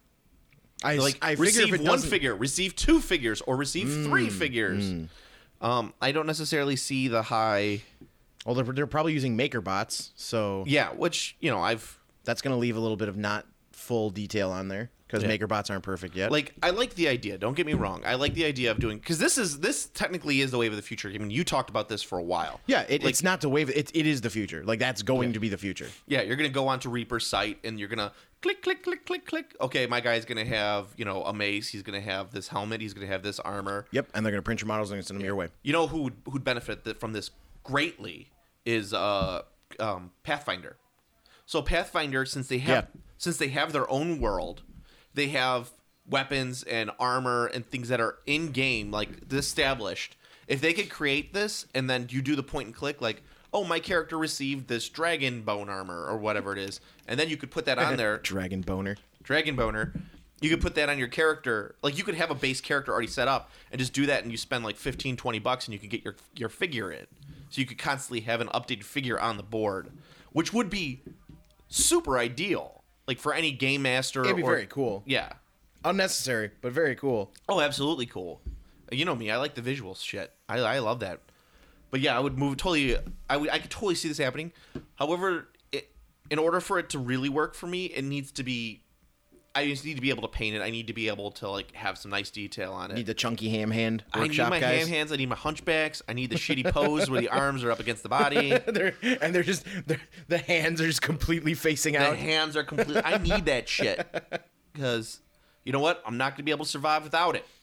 I like I figure receive if it one doesn't- figure, receive two figures, or receive three figures. Um, I don't necessarily see the high. Well, they're, they're probably using MakerBots, so Yeah, which you know I've that's going to leave a little bit of not full detail on there because Yeah. MakerBots aren't perfect yet. like. I like the idea. Don't get me wrong. I like the idea of doing because this is this technically is the wave of the future. I mean, you talked about this for a while. yeah, it, like- it's not the wave. It, it is the future. Like that's going to be the future. Yeah, you're gonna go onto Reaper's site and you're gonna click, click, click, click, click. Okay, my guy's gonna have you know a mace. He's gonna have this helmet. He's gonna have this armor. Yep, and they're going to print your models and send them your way. You know who would, who'd benefit th- from this greatly is uh, um, Pathfinder. So Pathfinder, since they have Yeah. since they have their own world, they have weapons and armor and things that are in game, like established. If they could create this and then you do the point and click, like, oh, my character received this dragon bone armor or whatever it is, and then you could put that on there, Dragon boner. dragon boner. You could put that on your character. Like you could have a base character already set up and just do that, and you spend like fifteen, twenty bucks and you could get your your figure in. So you could constantly have an updated figure on the board, which would be super ideal. Like for any game master. It'd be or, very cool. Yeah. Unnecessary, but very cool. Oh, absolutely cool. You know me, I like the visual shit. I I love that. But yeah, I would move totally. I would I could totally see this happening. However, it, in order for it to really work for me, it needs to be. I just need to be able to paint it. I need to be able to like have some nice detail on it. Need the chunky ham hand I need workshop my guys. hand hands. I need my hunchbacks. I need the shitty pose where the arms are up against the body. they're, and they're just they're, the hands are just completely facing The out. hands are complete. I need that shit because you know what? I'm not going to be able to survive without it.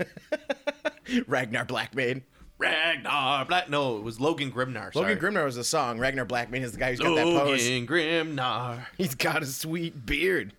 Ragnar Blackmane. Ragnar Black. No, it was Logan Grimnar. Sorry. Logan Grimnar was the song. Ragnar Blackmane is the guy who's got that pose. Logan Grimnar. He's got a sweet beard.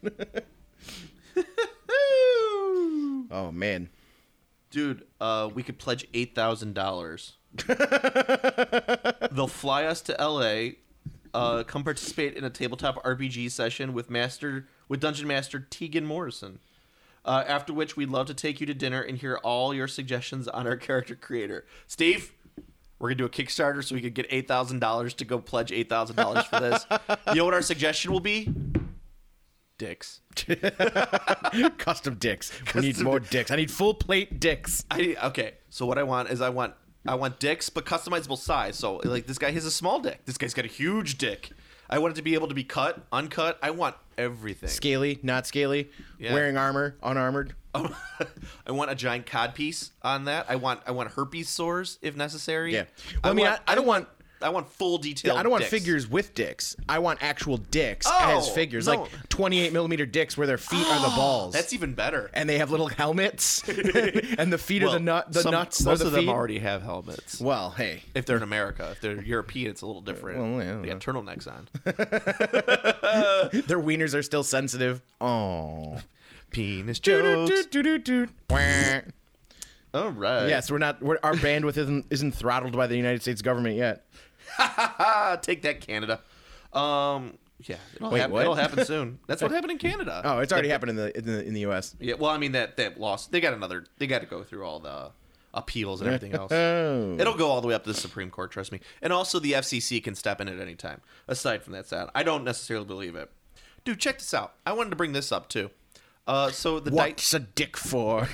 Oh man, Dude, uh, we could pledge eight thousand dollars. They'll fly us to L A. Uh, come participate in a tabletop R P G session with Master with Dungeon Master Tegan Morrison. Uh, after which, we'd love to take you to dinner and hear all your suggestions on our character creator. Steve, we're gonna do a Kickstarter so we could get eight thousand dollars to go pledge eight thousand dollars for this. You know what our suggestion will be? Dicks. custom dicks. We need more dicks. I need full plate dicks. I okay. So what I want is I want I want dicks, but customizable size. So like this guy has a small dick. This guy's got a huge dick. I want it to be able to be cut, uncut. I want everything. Scaly, not scaly. Yeah. Wearing armor, unarmored. I want a giant cod piece on that. I want I want herpes sores if necessary. Yeah. Well, I mean, I- I don't want- I want full detail. I don't want dicks. figures with dicks. I want actual dicks Oh, as figures, no. like twenty-eight millimeter dicks where their feet are the balls. That's even better. and they have little helmets, and the feet are the nut. The some- nuts Most are the of them feet. already have helmets. Well, hey, If they're in America, if they're European, it's a little different. Well, yeah, they got turtlenecks on. their wieners are still sensitive. Oh, Penis jokes. Yes, All right. we're not. We're, our bandwidth isn't isn't throttled by the United States government yet. Ah, take that, Canada. Um, yeah, it'll, Wait, hap- what? it'll happen soon. That's what happened in Canada. Oh, it's already happened in the in the, in the U S. Yeah, well, I mean that that lost. They got another. They got to go through all the appeals and everything else. Oh, It'll go all the way up to the Supreme Court. Trust me. And also, the F C C can step in at any time. Aside from that, side, I don't necessarily believe it. Dude, check this out. I wanted to bring this up too. Uh, so the di- what's a dick for?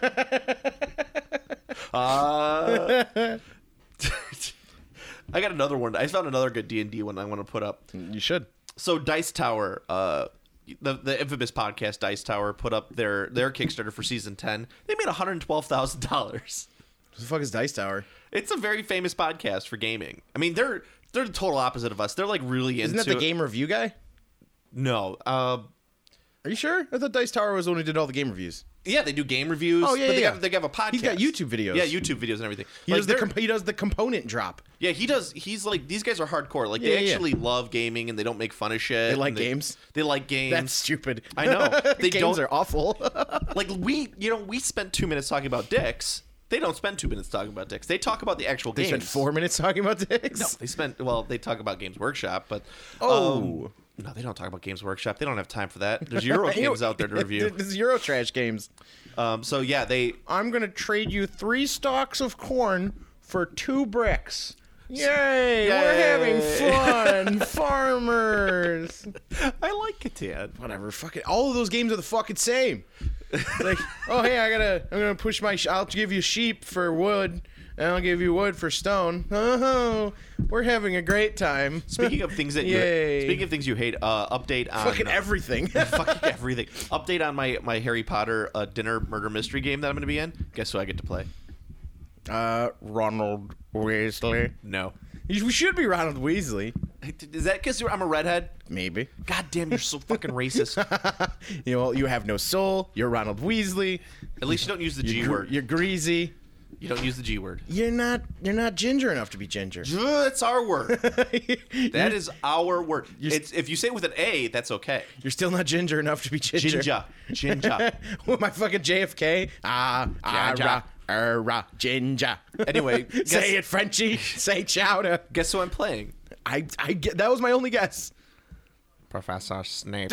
Uh, I got another one. I found another good D and D one I want to put up. You should. So Dice Tower, uh, the the infamous podcast Dice Tower, put up their their Kickstarter for season ten. They made one hundred twelve thousand dollars. What the fuck is Dice Tower? It's a very famous podcast for gaming. I mean, they're they're the total opposite of us. They're like really Isn't into that the game review guy? No, uh, Are you sure? I thought Dice Tower was the one who did all the game reviews. Yeah, they do game reviews. Oh, yeah, but yeah, they yeah. have they have a podcast. He's got YouTube videos. Yeah, YouTube videos and everything. He, Like, does the they're- comp- he does the component drop. Yeah, he does. He's like, these guys are hardcore. Like, they Yeah, yeah, yeah. actually love gaming and they don't make fun of shit. They like and games? They like games. That's stupid. I know. They Games don't- are awful. like we, you know, we spent two minutes talking about dicks. They don't spend two minutes talking about dicks. They talk about the actual They games. spent four minutes talking about dicks. No, they spent. Well, they talk about Games Workshop, but Oh. um, no, they don't talk about Games Workshop. They don't have time for that. There's Euro games out there to review. This is Euro trash games. Um, so yeah, they. I'm gonna trade you three stalks of corn for two bricks. Yay! We're having fun, farmers. I like Catan. Whatever. Fuck it. All of those games are the fucking same. Like, oh hey, I gotta, I'm gonna push my. Sh- I'll give you sheep for wood, and I'll give you wood for stone. Oh, we're having a great time. Speaking of things that you. Yay. Speaking of things you hate, uh, update on fucking uh, everything. fucking everything. Update on my my Harry Potter uh, dinner murder mystery game that I'm going to be in. Guess who I get to play? uh, Ronald Weasley. No. We should be Ronald Weasley. Is that because I'm a redhead? Maybe. God damn, you're so fucking racist. You know, you have no soul. You're Ronald Weasley. At least you don't use the G You're, gr- word. you're greasy. You don't use the G word. You're not. You're not ginger enough to be ginger. That's our word. That is our word. You're- It's if you say it with an A, that's okay. You're still not ginger enough to be ginger. Ginger, ginger. With my fucking J F K. Ah, ah, Ginger. rah, er, rah, ginger. Anyway, guess- say it, Frenchie. Say chowder. Guess who I'm playing? I, I get that was my only guess. Professor Snape.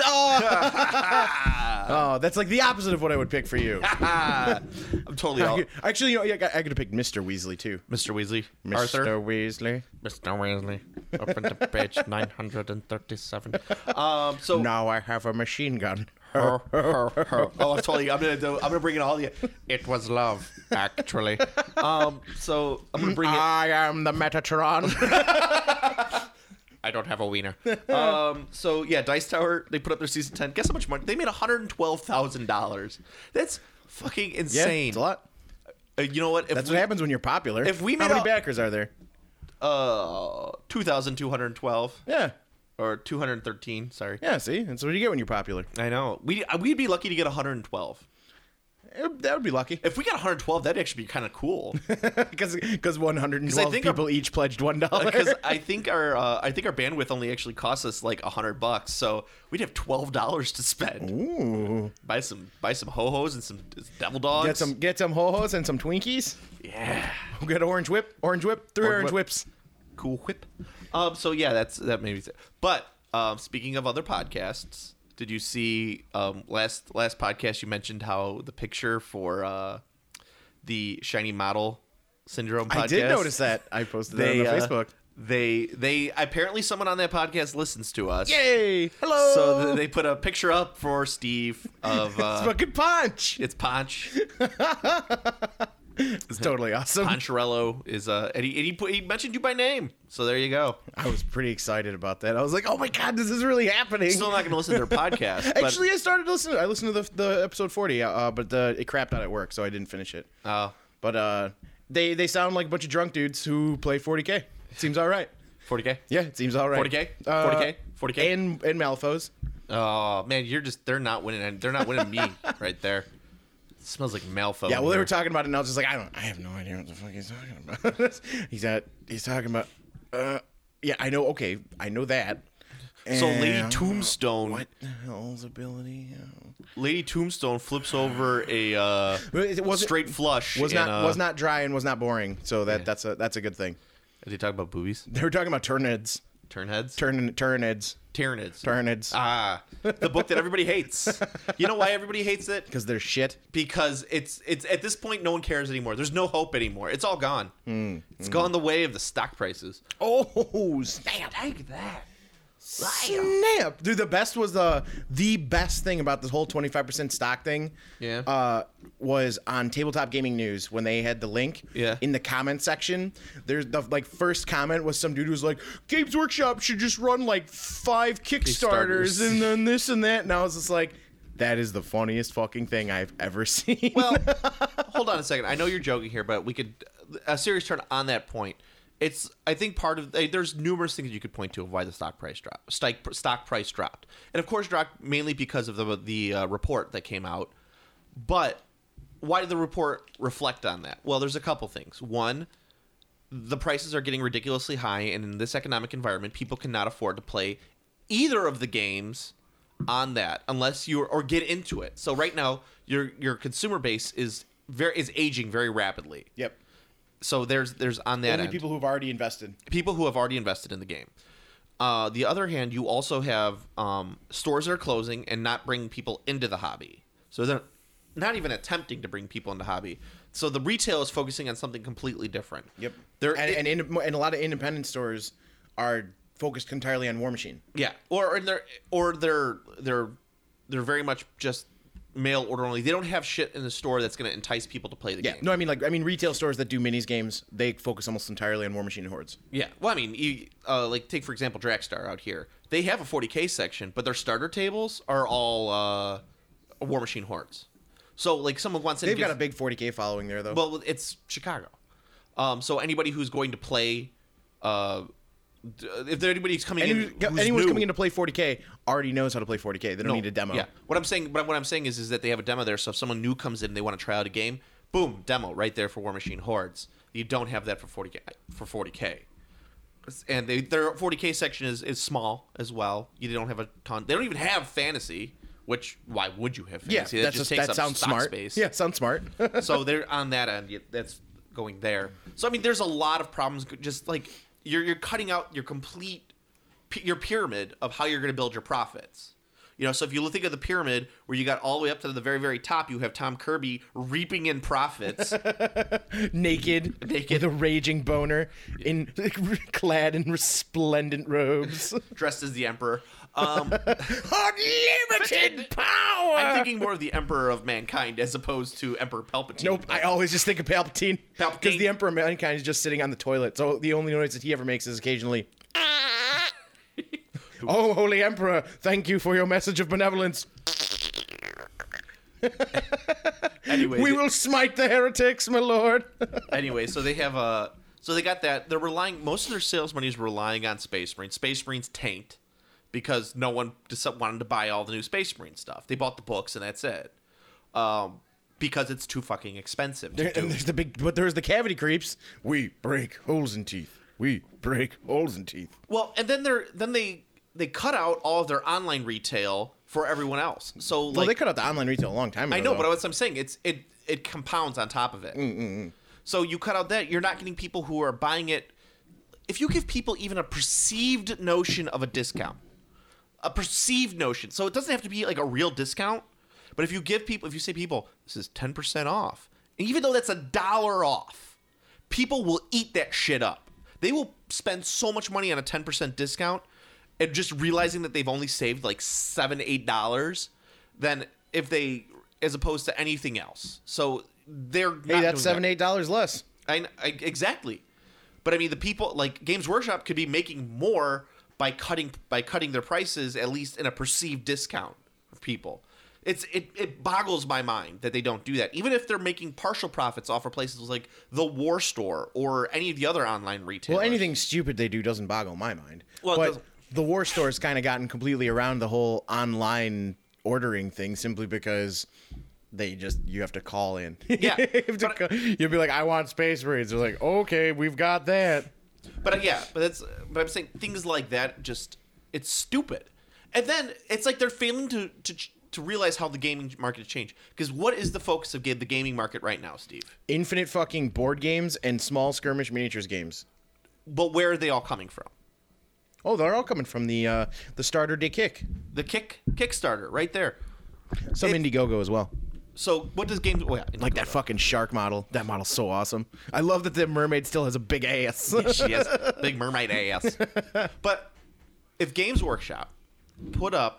Oh, that's like the opposite of what I would pick for you. I'm totally I all, could- Actually, you know, yeah, I could have picked Mister Weasley too. Mister Weasley. Mister Arthur. Weasley. Mister Weasley. Open to page nine hundred thirty-seven. Um. So. Now I have a machine gun. Her, her, her. Oh, I'm totally. I'm gonna do. I'm gonna bring in all the. It was love, actually. Um. So I'm gonna bring it. I am the Metatron. I don't have a wiener. Um. So yeah, Dice Tower. They put up their season ten. Guess how much money? They made one hundred twelve thousand dollars. That's fucking yeah, insane. it's a lot. Uh, you know what? If That's we, what happens when you're popular. if we How made many a- backers are there? Uh, two thousand two hundred twelve Yeah. or two hundred thirteen. Sorry. Yeah, see? That's what you get when you're popular. I know. We uh, we'd be lucky to get one hundred twelve. It- that would be lucky. If we got one hundred twelve, that'd actually be kind of cool. Because because one hundred I twelve think our- people each pledged one dollar. Because I think our uh, I think our bandwidth only actually costs us like a hundred bucks, so we'd have twelve dollars to spend. Ooh. Buy some buy some ho hos and some devil dogs. Get some get some ho-hos and some Twinkies. yeah, We'll get orange whip. Orange whip. Three Orange orange whip. whips. cool whip. Um, so yeah, that's that maybe. But um, speaking of other podcasts, did you see um last last podcast you mentioned how the picture for uh the shiny model syndrome podcast? I did notice that. I posted that They on uh, Facebook. They they apparently someone on that podcast listens to us. Yay! Hello. So th- they put a picture up for Steve of uh, it's fucking Punch. it's Ponch. It's totally awesome. Poncharello is uh and he and he, put, he mentioned you by name. So there you go. I was pretty excited about that. I was like, oh my god, this is really happening. Still not going to listen to their podcast. But, Actually, I started listening. I listened to the, the episode forty, uh, but the, it crapped out at work, so I didn't finish it. uh, But uh, they they sound like a bunch of drunk dudes who play forty K. It seems all right. forty K. Yeah, it seems all right. forty K? Uh, forty K? forty K? And and Malifaux. Oh man, you're just they're not winning. They're not winning me right there. It smells like Malfoy. Yeah, well, in they were here. talking about it, and I was just like, I don't, I have no idea what the fuck he's talking about. he's at, he's talking about, uh, yeah, I know. Okay, I know that. So And- Lady Tombstone, What the hell's ability? Lady Tombstone flips over a uh, It wasn't- straight flush. Was in, not uh, was not dry and was not boring. So that that's a that's a good thing. Did he talk about boobies? They were talking about turnids, Turn heads? turn turnids, Tyranids. turnids, Ah, the book that everybody hates. You know why everybody hates it? because they're shit. Because it's it's at this point no one cares anymore. There's no hope anymore. It's all gone. Hmm, It's gone the way of the stock prices. Oh snap! Take that. Snap, dude. The best was the the best thing about this whole twenty five percent stock thing. Yeah. Uh, was on Tabletop Gaming News when they had the link. Yeah. In the comment section, there's the like first comment was some dude who was like, Games Workshop should just run like five Kickstarters Kickstarters. and then this and that, and I was just like, that is the funniest fucking thing I've ever seen. Well, hold on a second. I know you're joking here, but we could a serious turn on that point. It's I think part of there's numerous things you could point to of why the stock price dropped. Stock stock price dropped, and of course dropped mainly because of the the uh, report that came out. But why did the report reflect on that? Well, there's a couple things. One, the prices are getting ridiculously high, and in this economic environment, people cannot afford to play either of the games on that unless you or get into it. So right now, your your consumer base is very is aging very rapidly. Yep. So there's there's on that Only end. people who've already invested. People who have already invested in the game. Uh, the other hand, you also have um, stores that are closing and not bringing people into the hobby. So they're not even attempting to bring people into hobby. So the retail is focusing on something completely different. Yep. They're, and, it, and, in, and a lot of independent stores are focused entirely on War Machine. yeah, or, or they're or they're they're they're very much just mail order only. They don't have shit in the store that's going to entice people to play the Yeah. game. No, I mean like I mean retail stores that do minis games, they focus almost entirely on War Machine and Hordes. Yeah. Well, I mean, you, uh, like take for example Dragstar out here. They have a forty K section, but their starter tables are all uh, War Machine Hordes. So like someone wants to They've get got a big forty K following there though. well, it's Chicago. Um, so anybody who's going to play, uh, d- if there anybody's coming Any, in, who's anyone who's new, coming in to play forty K already knows how to play forty K. They don't no, need a demo. Yeah. What I'm saying, but what I'm saying is, is that they have a demo there. So if someone new comes in and they want to try out a game, boom, demo right there for War Machine Hordes. You don't have that for forty K. For forty K. And they, their forty K section is, is small as well. You don't have a ton. They don't even have fantasy. Which why would you have Yeah, fantasy? that's just a, takes that up sounds stock smart. space. Yeah, sounds smart. So they're on that end. y- That's going there. So I mean, there's a lot of problems. Just like you're you're cutting out your complete p- your pyramid of how you're going to build your profits. You know, so if you think of the pyramid where you got all the way up to the very very top, you have Tom Kirby reaping in profits. Naked, Naked. with a raging boner, in clad in resplendent robes. Dressed as the emperor. Um, Unlimited power. I'm thinking more of the emperor of mankind as opposed to Emperor Palpatine. Nope, I always just think of Palpatine. Palpatine. Because the Emperor of Mankind is just sitting on the toilet, so the only noise that he ever makes is occasionally. Oh, Holy Emperor, thank you for your message of benevolence. Anyway, We they- will smite the heretics, my lord. anyway, so they have a so they got that. They're relying most of their sales money is relying on Space Marines. Space Marines tanked because no one just wanted to buy all the new Space Marine stuff. They bought the books and that's it. Um, because it's too fucking expensive to There- do. and there's the big, but there's the cavity creeps. We break holes in teeth. We break holes in teeth. Well, and then they're then they they cut out all of their online retail for everyone else. So like Well, they cut out the online retail a long time ago. I know, though. but what I'm saying, it's it it compounds on top of it. Mm, So you cut out that, you're not getting people who are buying it. If you give people even a perceived notion of a discount, a perceived notion, so it doesn't have to be like a real discount, but if you give people, if you say people, this is ten percent off, and even though that's a dollar off, people will eat that shit up. They will spend so much money on a ten percent discount and just realizing that they've only saved like seven, eight dollars than if they, as opposed to anything else. So they're not Hey, that's doing seven, that. eight dollars less. I, I exactly, but I mean the people like Games Workshop could be making more by cutting by cutting their prices at least in a perceived discount for people. It's it, it boggles my mind that they don't do that. Even if they're making partial profits off of places like the War Store or any of the other online retailers. Well, anything stupid they do doesn't boggle my mind. Well, it but doesn't- the War Store's kind of gotten completely around the whole online ordering thing simply because they just you have to call in. Yeah, You have to but- call- you'll be like, I want Space Marines. They're like, okay, we've got that. But uh, yeah, but that's but I'm saying things like that just it's stupid. And then it's like they're failing to to to realize how the gaming market has changed. Because what is the focus of ga- the gaming market right now, Steve? Infinite fucking board games and small skirmish miniatures games. But where are they all coming from? Oh, they're all coming from the uh, the starter day kick. The kick Kickstarter right there. Some It- Indiegogo as well. So what does games? Oh yeah, Like that fucking shark model. That model's so awesome. I love that the mermaid still has a big ass. she has big mermaid ass. But if Games Workshop put up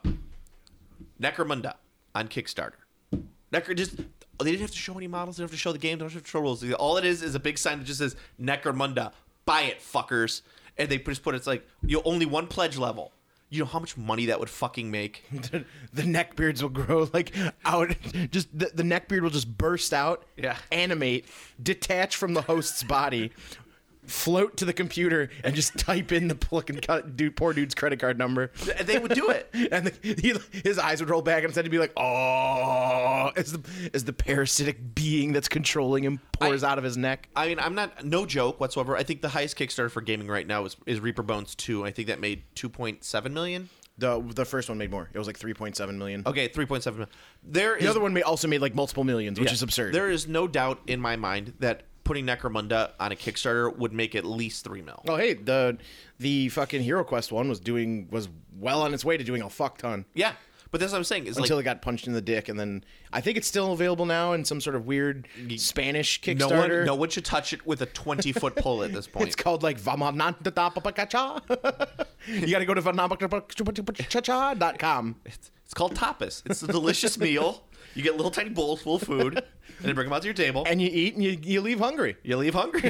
Necromunda on Kickstarter, Necro just they didn't have to show any models. They don't have to show the game. They don't have to show rules. All it is is a big sign that just says Necromunda. Buy it, fuckers. And they just put it's like you only one pledge level. You know how much money that would fucking make? The neckbeards will grow like out. Just the, the neckbeard will just burst out, Yeah. animate, detach from the host's body, float to the computer and just type in the fucking dude, poor dude's credit card number. They would do it. And the, he, his eyes would roll back and instead he'd be like, oh, as the, as the parasitic being that's controlling him pours I, out of his neck. I mean, I'm not, no joke whatsoever. I think the highest Kickstarter for gaming right now is, is Reaper Bones two. I think that made two point seven million. The the first one made more. It was like three point seven million. Okay, three point seven million. There is, The other one made, also made like multiple millions, which yeah, is absurd. There is no doubt in my mind that putting Necromunda on a Kickstarter would make at least three mil. Oh, hey, the the fucking Hero Quest one was doing was well on its way to doing a fuck ton. Yeah, but that's what I'm saying. Is Until like, it got punched in the dick, and then I think it's still available now in some sort of weird Spanish no Kickstarter. one, no one should touch it with a twenty foot pole at this point. It's called like Vamanantatapapacacha. You got to go to vamanantatapacacha dot com. It's, it's called tapas. It's a delicious meal. You get little tiny bowls full of food, and they bring them out to your table. And you eat and you, you leave hungry. You leave hungry.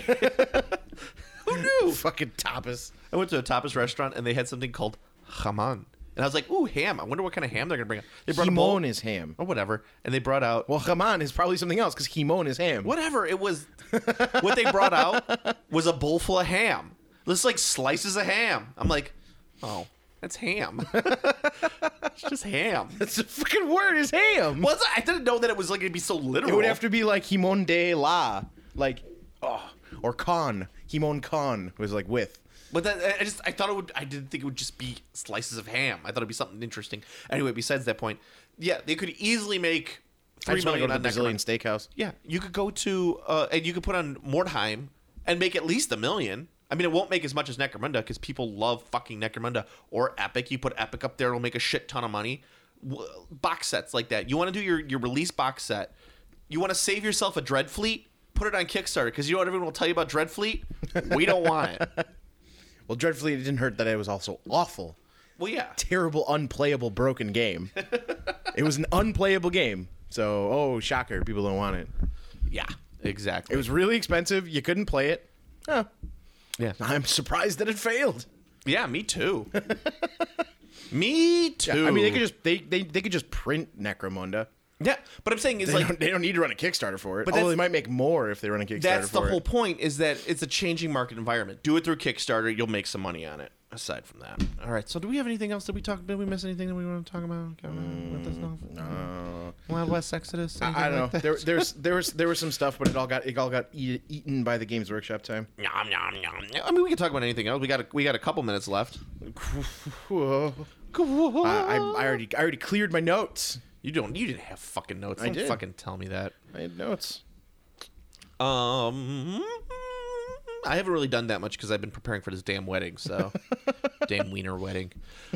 Who knew? Fucking tapas. I went to a tapas restaurant, and they had something called jamon. And I was like, ooh, ham. I wonder what kind of ham they're going to bring out. They brought a bowl, Himon is ham. or whatever. And they brought out, Well, Haman is probably something else because Himon is ham. whatever. It was, what they brought out was a bowl full of ham. This like slices of ham. I'm like, oh, that's ham. It's just ham. That's the fucking word is ham. Well, I didn't know that it was like it'd be so literal. It would have to be like Himon de la. Like, oh, or con. Himon con was like with. But that, I just I thought it would. I didn't think it would just be slices of ham. I thought it'd be something interesting. Anyway, besides that point, yeah, they could easily make I three just want to million go to on the Brazilian Necromunda. steakhouse. Yeah, you could go to uh, and you could put on Mordheim and make at least a million. I mean, it won't make as much as Necromunda because people love fucking Necromunda or Epic. You put Epic up there, it'll make a shit ton of money. W- box sets like that. You want to do your your release box set. You want to save yourself a Dreadfleet? Put it on Kickstarter because you know what everyone will tell you about Dreadfleet. We don't want it. Well, Dreadfleet, it didn't hurt that it was also awful. Well, yeah. Terrible, unplayable, broken game. It was an unplayable game. So, oh, shocker. People don't want it. Yeah, exactly. It was really expensive. You couldn't play it. Huh. Yeah. I'm surprised that it failed. Yeah, me too. me too. Yeah, I mean, they could just they, they they could just print Necromunda. Yeah, but I'm saying is They, like don't, they don't need to run a Kickstarter for it. But Although that's- they might make more if they run a Kickstarter that's for the whole it. point. Is that it's a changing market environment. Do it through Kickstarter, you'll make some money on it. Aside from that, all right. So, do we have anything else that we talk? Did we miss anything that we want to talk about? Okay, let us know. Uh, Wild West Exodus. I, I anything don't like know. that? There, there's there was there was some stuff, but it all got it all got eat, eaten by the Games Workshop time. Nom, nom, nom. I mean, we can talk about anything else. We got a, we got a couple minutes left. Whoa. I, I I already I already cleared my notes. You don't. You didn't have fucking notes. I Don't did. fucking tell me that. I had notes. Um, I haven't really done that much because I've been preparing for this damn wedding. So, damn wiener wedding.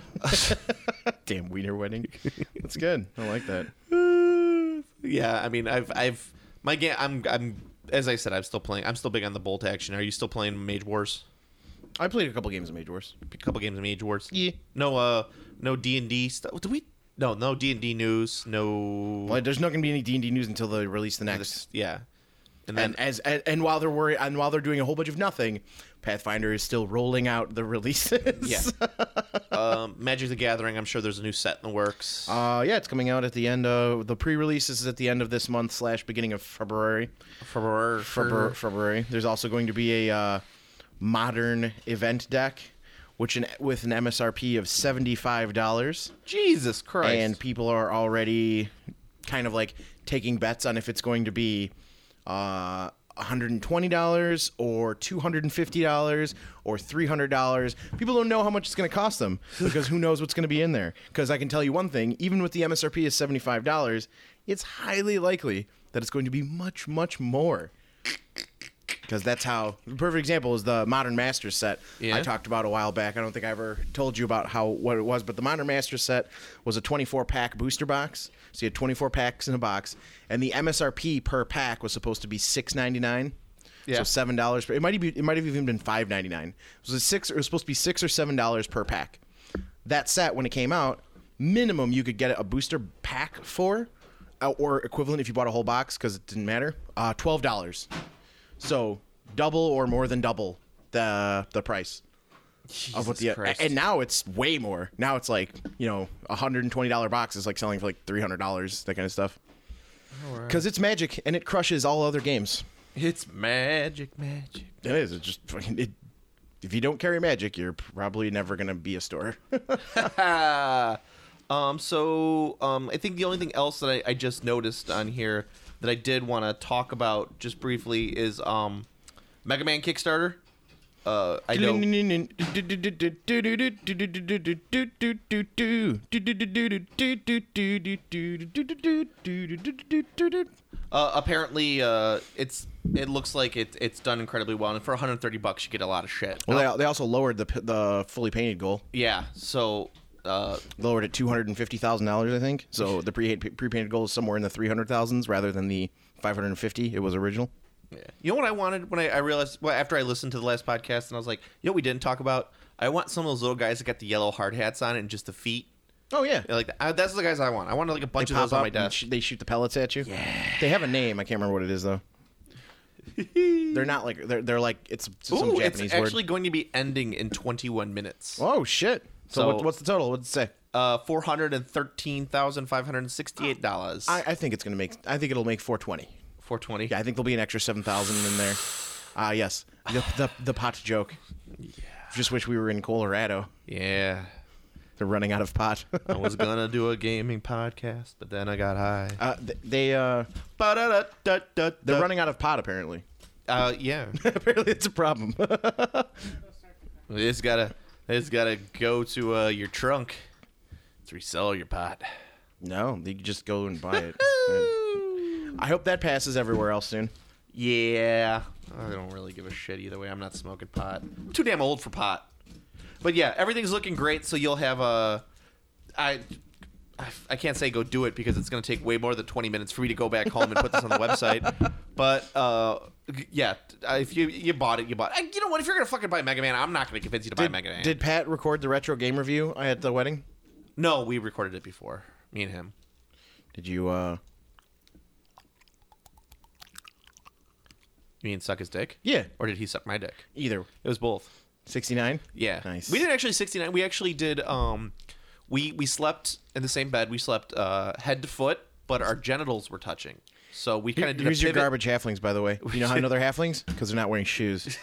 Damn wiener wedding. That's good. I like that. Yeah, I mean, I've, I've, my game. I'm, I'm. As I said, I'm still playing. I'm still big on the bolt action. Are you still playing Mage Wars? I played a couple games of Mage Wars. A couple games of Mage Wars. Yeah. No, uh, no D and D stuff. Do we? No, no D and D news. No. Well, there's not going to be any D and D news until they release the next. This- yeah. And then And as and, and while they're worried, and while they're doing a whole bunch of nothing, Pathfinder is still rolling out the releases. yeah, um, Magic the Gathering. I'm sure there's a new set in the works. Uh, yeah, it's coming out at the end of the pre-release is at the end of this month slash beginning of February. For, February. February. There's also going to be a uh, modern event deck, which an, with an M S R P of seventy-five dollars, Jesus Christ. and people are already kind of like taking bets on if it's going to be uh, one hundred twenty dollars or two hundred fifty dollars or three hundred dollars. People don't know how much it's going to cost them because who knows what's going to be in there. Because I can tell you one thing, even with the M S R P of seventy-five dollars, it's highly likely that it's going to be much, much more. Because that's how... The perfect example is the Modern Masters set Yeah. I talked about a while back. I don't think I ever told you about how what it was, but the Modern Masters set was a twenty-four pack booster box. So you had twenty-four packs in a box, and the M S R P per pack was supposed to be six ninety-nine. Yeah. So seven dollars. It might be. It might have even been five ninety-nine. It was a six. It was supposed to be six or seven dollars per pack. That set, when it came out, minimum you could get a booster pack for, uh, or equivalent if you bought a whole box because it didn't matter. Uh, twelve dollars. So double or more than double the the price of what the Jesus Christ. and now it's way more. Now it's like, you know, a hundred and twenty dollar box is like selling for like three hundred dollars, that kind of stuff. Because it's Magic and it crushes all other games. It's magic, magic. It is. It's just fucking. It, if you don't carry magic, you're probably never gonna be a store. um. So, um, I think the only thing else that I, I just noticed on here that I did want to talk about just briefly is um, Mega Man Kickstarter. Uh, I know. Uh, apparently, uh, it's it looks like it, it's done incredibly well, and for one hundred thirty bucks, you get a lot of shit. Well, they, they also lowered the p- the fully painted goal. Yeah, so uh, Lowered it two hundred and fifty thousand dollars, I think. So the pre pre painted goal is somewhere in the three hundred thousands rather than the five hundred and fifty. It was original. yeah. You know what I wanted when I, I realized well after I listened to the last podcast, and I was like, you know what we didn't talk about? I want some of those little guys that got the yellow hard hats on and just the feet. Oh yeah. Yeah, like I, that's the guys I want. I want like a bunch They of those pop on my up and desk. sh- they shoot the pellets at you. Yeah. They have a name. I can't remember what it is though. They're not like they're they're like it's some Ooh, Japanese it's word. actually going to be ending in twenty-one minutes. Oh shit. So, So- what, what's the total? What's it say? Uh, four hundred and thirteen thousand five hundred and sixty-eight dollars. I, I think it's gonna make. I think it'll make four twenty. Four twenty. Yeah, I think there'll be an extra seven thousand in there. Ah, uh, yes, the, the the pot joke. Yeah. Just wish we were in Colorado. Yeah. They're running out of pot. I was gonna do a gaming podcast, but then I got high. uh, th- they uh, Ba-da-da-da-da-da. they're running out of pot apparently. Uh, yeah. Apparently, it's a problem. It's gotta, it's gotta go to uh, your trunk to resell your pot. No, you can just go and buy it. I hope that passes everywhere else soon. Yeah, I don't really give a shit either way. I'm not smoking pot. I'm too damn old for pot. But yeah, everything's looking great. So you'll have a, I, I, I can't say go do it because it's gonna take way more than twenty minutes for me to go back home and put this on the website. But uh, yeah, if you you bought it, you bought it. You know what? If you're gonna fucking buy Mega Man, I'm not gonna convince you to buy Did, Mega Man. did Pat record the retro game review at the wedding? No, we recorded it before. Me and him. Did you? uh You mean suck his dick? Yeah, Or did he suck my dick? either. It was both. sixty-nine. Yeah. Nice. We did actually sixty-nine. We actually did um we we slept in the same bed. We slept uh head to foot, but our genitals were touching. So we kind of did Here's a your pivot. garbage halflings, by the way. You know how I know they're halflings? Because they're not wearing shoes.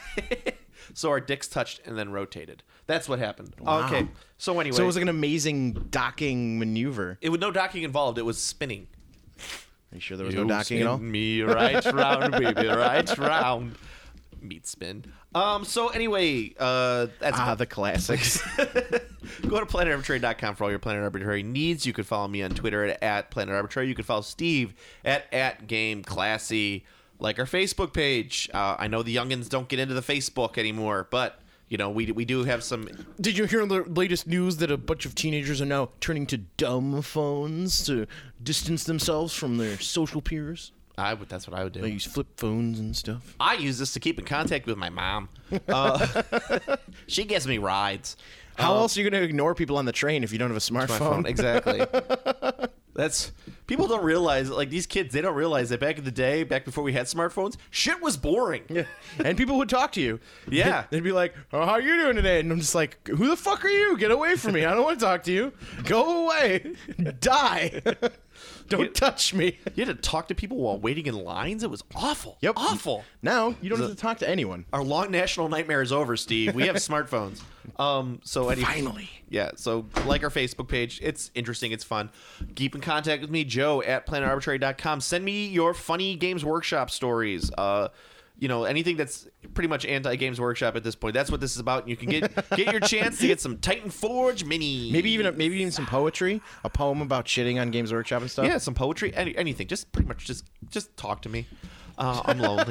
So our dicks touched and then rotated. That's what happened. Wow. Okay. So anyway, So it was like an amazing docking maneuver. it was no docking involved. It was spinning. Are you sure there was no docking at all? spin me right round, baby, right round. Meat spin. Um. So anyway, uh, that's Ah, the classics. Go to planet arbitrary dot com for all your Planet Arbitrary needs. You can follow me on Twitter at, at Planet Arbitrary. You can follow Steve at, at Game Classy. Like our Facebook page. Uh, I know the youngins don't get into the Facebook anymore, but you know we we do have some. Did you hear the latest news that a bunch of teenagers are now turning to dumb phones to distance themselves from their social peers? I would. That's what I would do. They use flip phones and stuff. I use this to keep in contact with my mom. Uh, she gives me rides. How Uh, else are you going to ignore people on the train if you don't have a my smartphone? phone. Exactly. That's people don't realize like these kids they don't realize that back in the day, back before we had smartphones, shit was boring. Yeah. And people would talk to you. Yeah. They'd be like, oh, how you doing today? And I'm just like, who the fuck are you? Get away from me. I don't want to talk to you. Go away. Die. Don't touch me. You had to talk to people while waiting in lines. It was awful. Yep. Awful. Now you don't have to talk to anyone. Our long national nightmare is over, Steve. We have smartphones. Um. So anyway, Finally. Yeah. So like our Facebook page. It's interesting. It's fun. Keep in contact with me, Joe at planet arbitrary dot com. Send me your funny Games Workshop stories. Uh. You know, anything that's pretty much anti-Games Workshop at this point. That's what this is about. You can get get your chance to get some Titan Forge mini. Maybe even maybe even some poetry, a poem about shitting on Games Workshop and stuff. Yeah, some poetry, any, anything. Just pretty much just just talk to me. Uh, I'm lonely.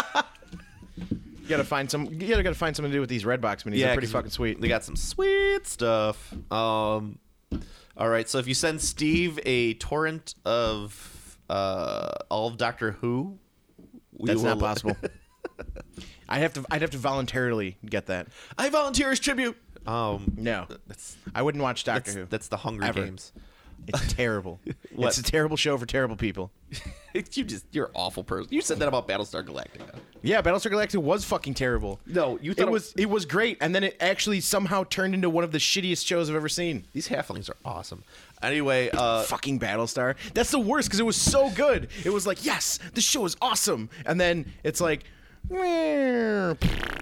You gotta find some. You gotta gotta find something to do with these Redbox minis. They're pretty 'cause fucking sweet. They got some sweet stuff. Um, all right. So if you send Steve a torrent of uh, all of Doctor Who, we That's will, not possible. I'd have to. I'd have to voluntarily get that. I volunteer as tribute. Um, No, that's I wouldn't watch Doctor that's, Who. that's the Hunger Ever. Games. It's terrible. What? It's a terrible show for terrible people. you just you're an awful person. You said that about Battlestar Galactica. Yeah, Battlestar Galactica was fucking terrible. No, you thought it was it was great, and then it actually somehow turned into one of the shittiest shows I've ever seen. These halflings are awesome. Anyway, uh, Fucking Battlestar. That's the worst because it was so good. It was like, yes, the show is awesome, and then it's like, meh.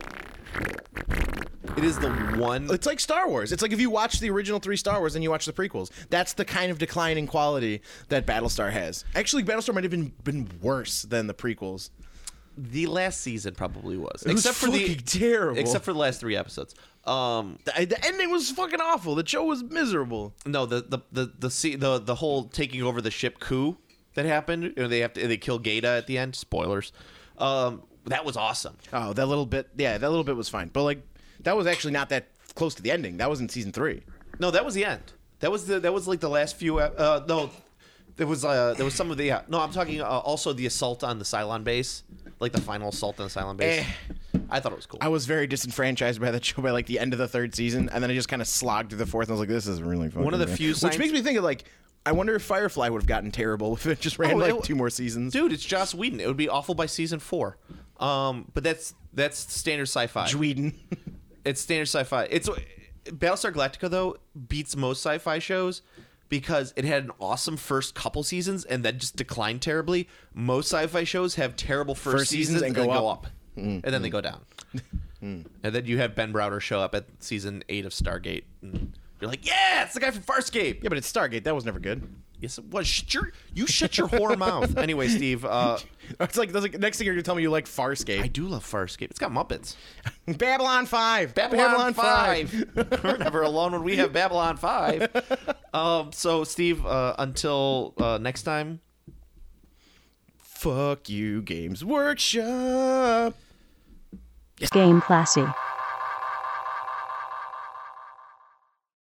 it is the one. It's like Star Wars. It's like if you watch the original three Star Wars and you watch the prequels. That's the kind of decline in quality that Battlestar has. Actually, Battlestar might have been been worse than the prequels. The last season probably was, It was except for the fucking terrible. except for the last three episodes. Um, The, the ending was fucking awful. The show was miserable. no, the the the the se- the, the whole taking over the ship coup that happened. You know, they have to they kill Gaeta at the end. Spoilers. Um, that was awesome. Oh, that little bit. Yeah, that little bit was fine. But like, that was actually not that close to the ending. That was in season three. No, that was the end. That was the that was like the last few. ep- Uh, no, there was uh there was some of the. Uh, no, I'm talking uh, also the assault on the Cylon base, like the final assault on the Cylon base. Eh. I thought it was cool. I was very disenfranchised by that show by like the end of the third season, and then I just kind of slogged through the fourth, and I was like, "This is really fun." One of the few which science- makes me think of like, I wonder if Firefly would have gotten terrible if it just ran Oh, like it- two more seasons. Dude, it's Joss Whedon. It would be awful by season four. Um, but that's that's standard sci-fi. Sweden. It's standard sci-fi. It's Battlestar Galactica though beats most sci-fi shows because it had an awesome first couple seasons and then just declined terribly. Most sci-fi shows have terrible first, First seasons seasons and and go go up. up, and then they go down. And then you have Ben Browder show up at season eight of Stargate, and you're like, "Yeah, it's the guy from Farscape." Yeah, but it's Stargate. That was never good. Yes, it was. Shut your, you shut your whore mouth. Anyway, Steve, uh, It's like, that's like next thing you're gonna tell me you like Farscape. I do love Farscape. It's got Muppets. Babylon five. Babylon, five. We're never alone when we have Babylon five. Um, so, Steve, uh, until uh, next time. Fuck you, Games Workshop. Game Classy.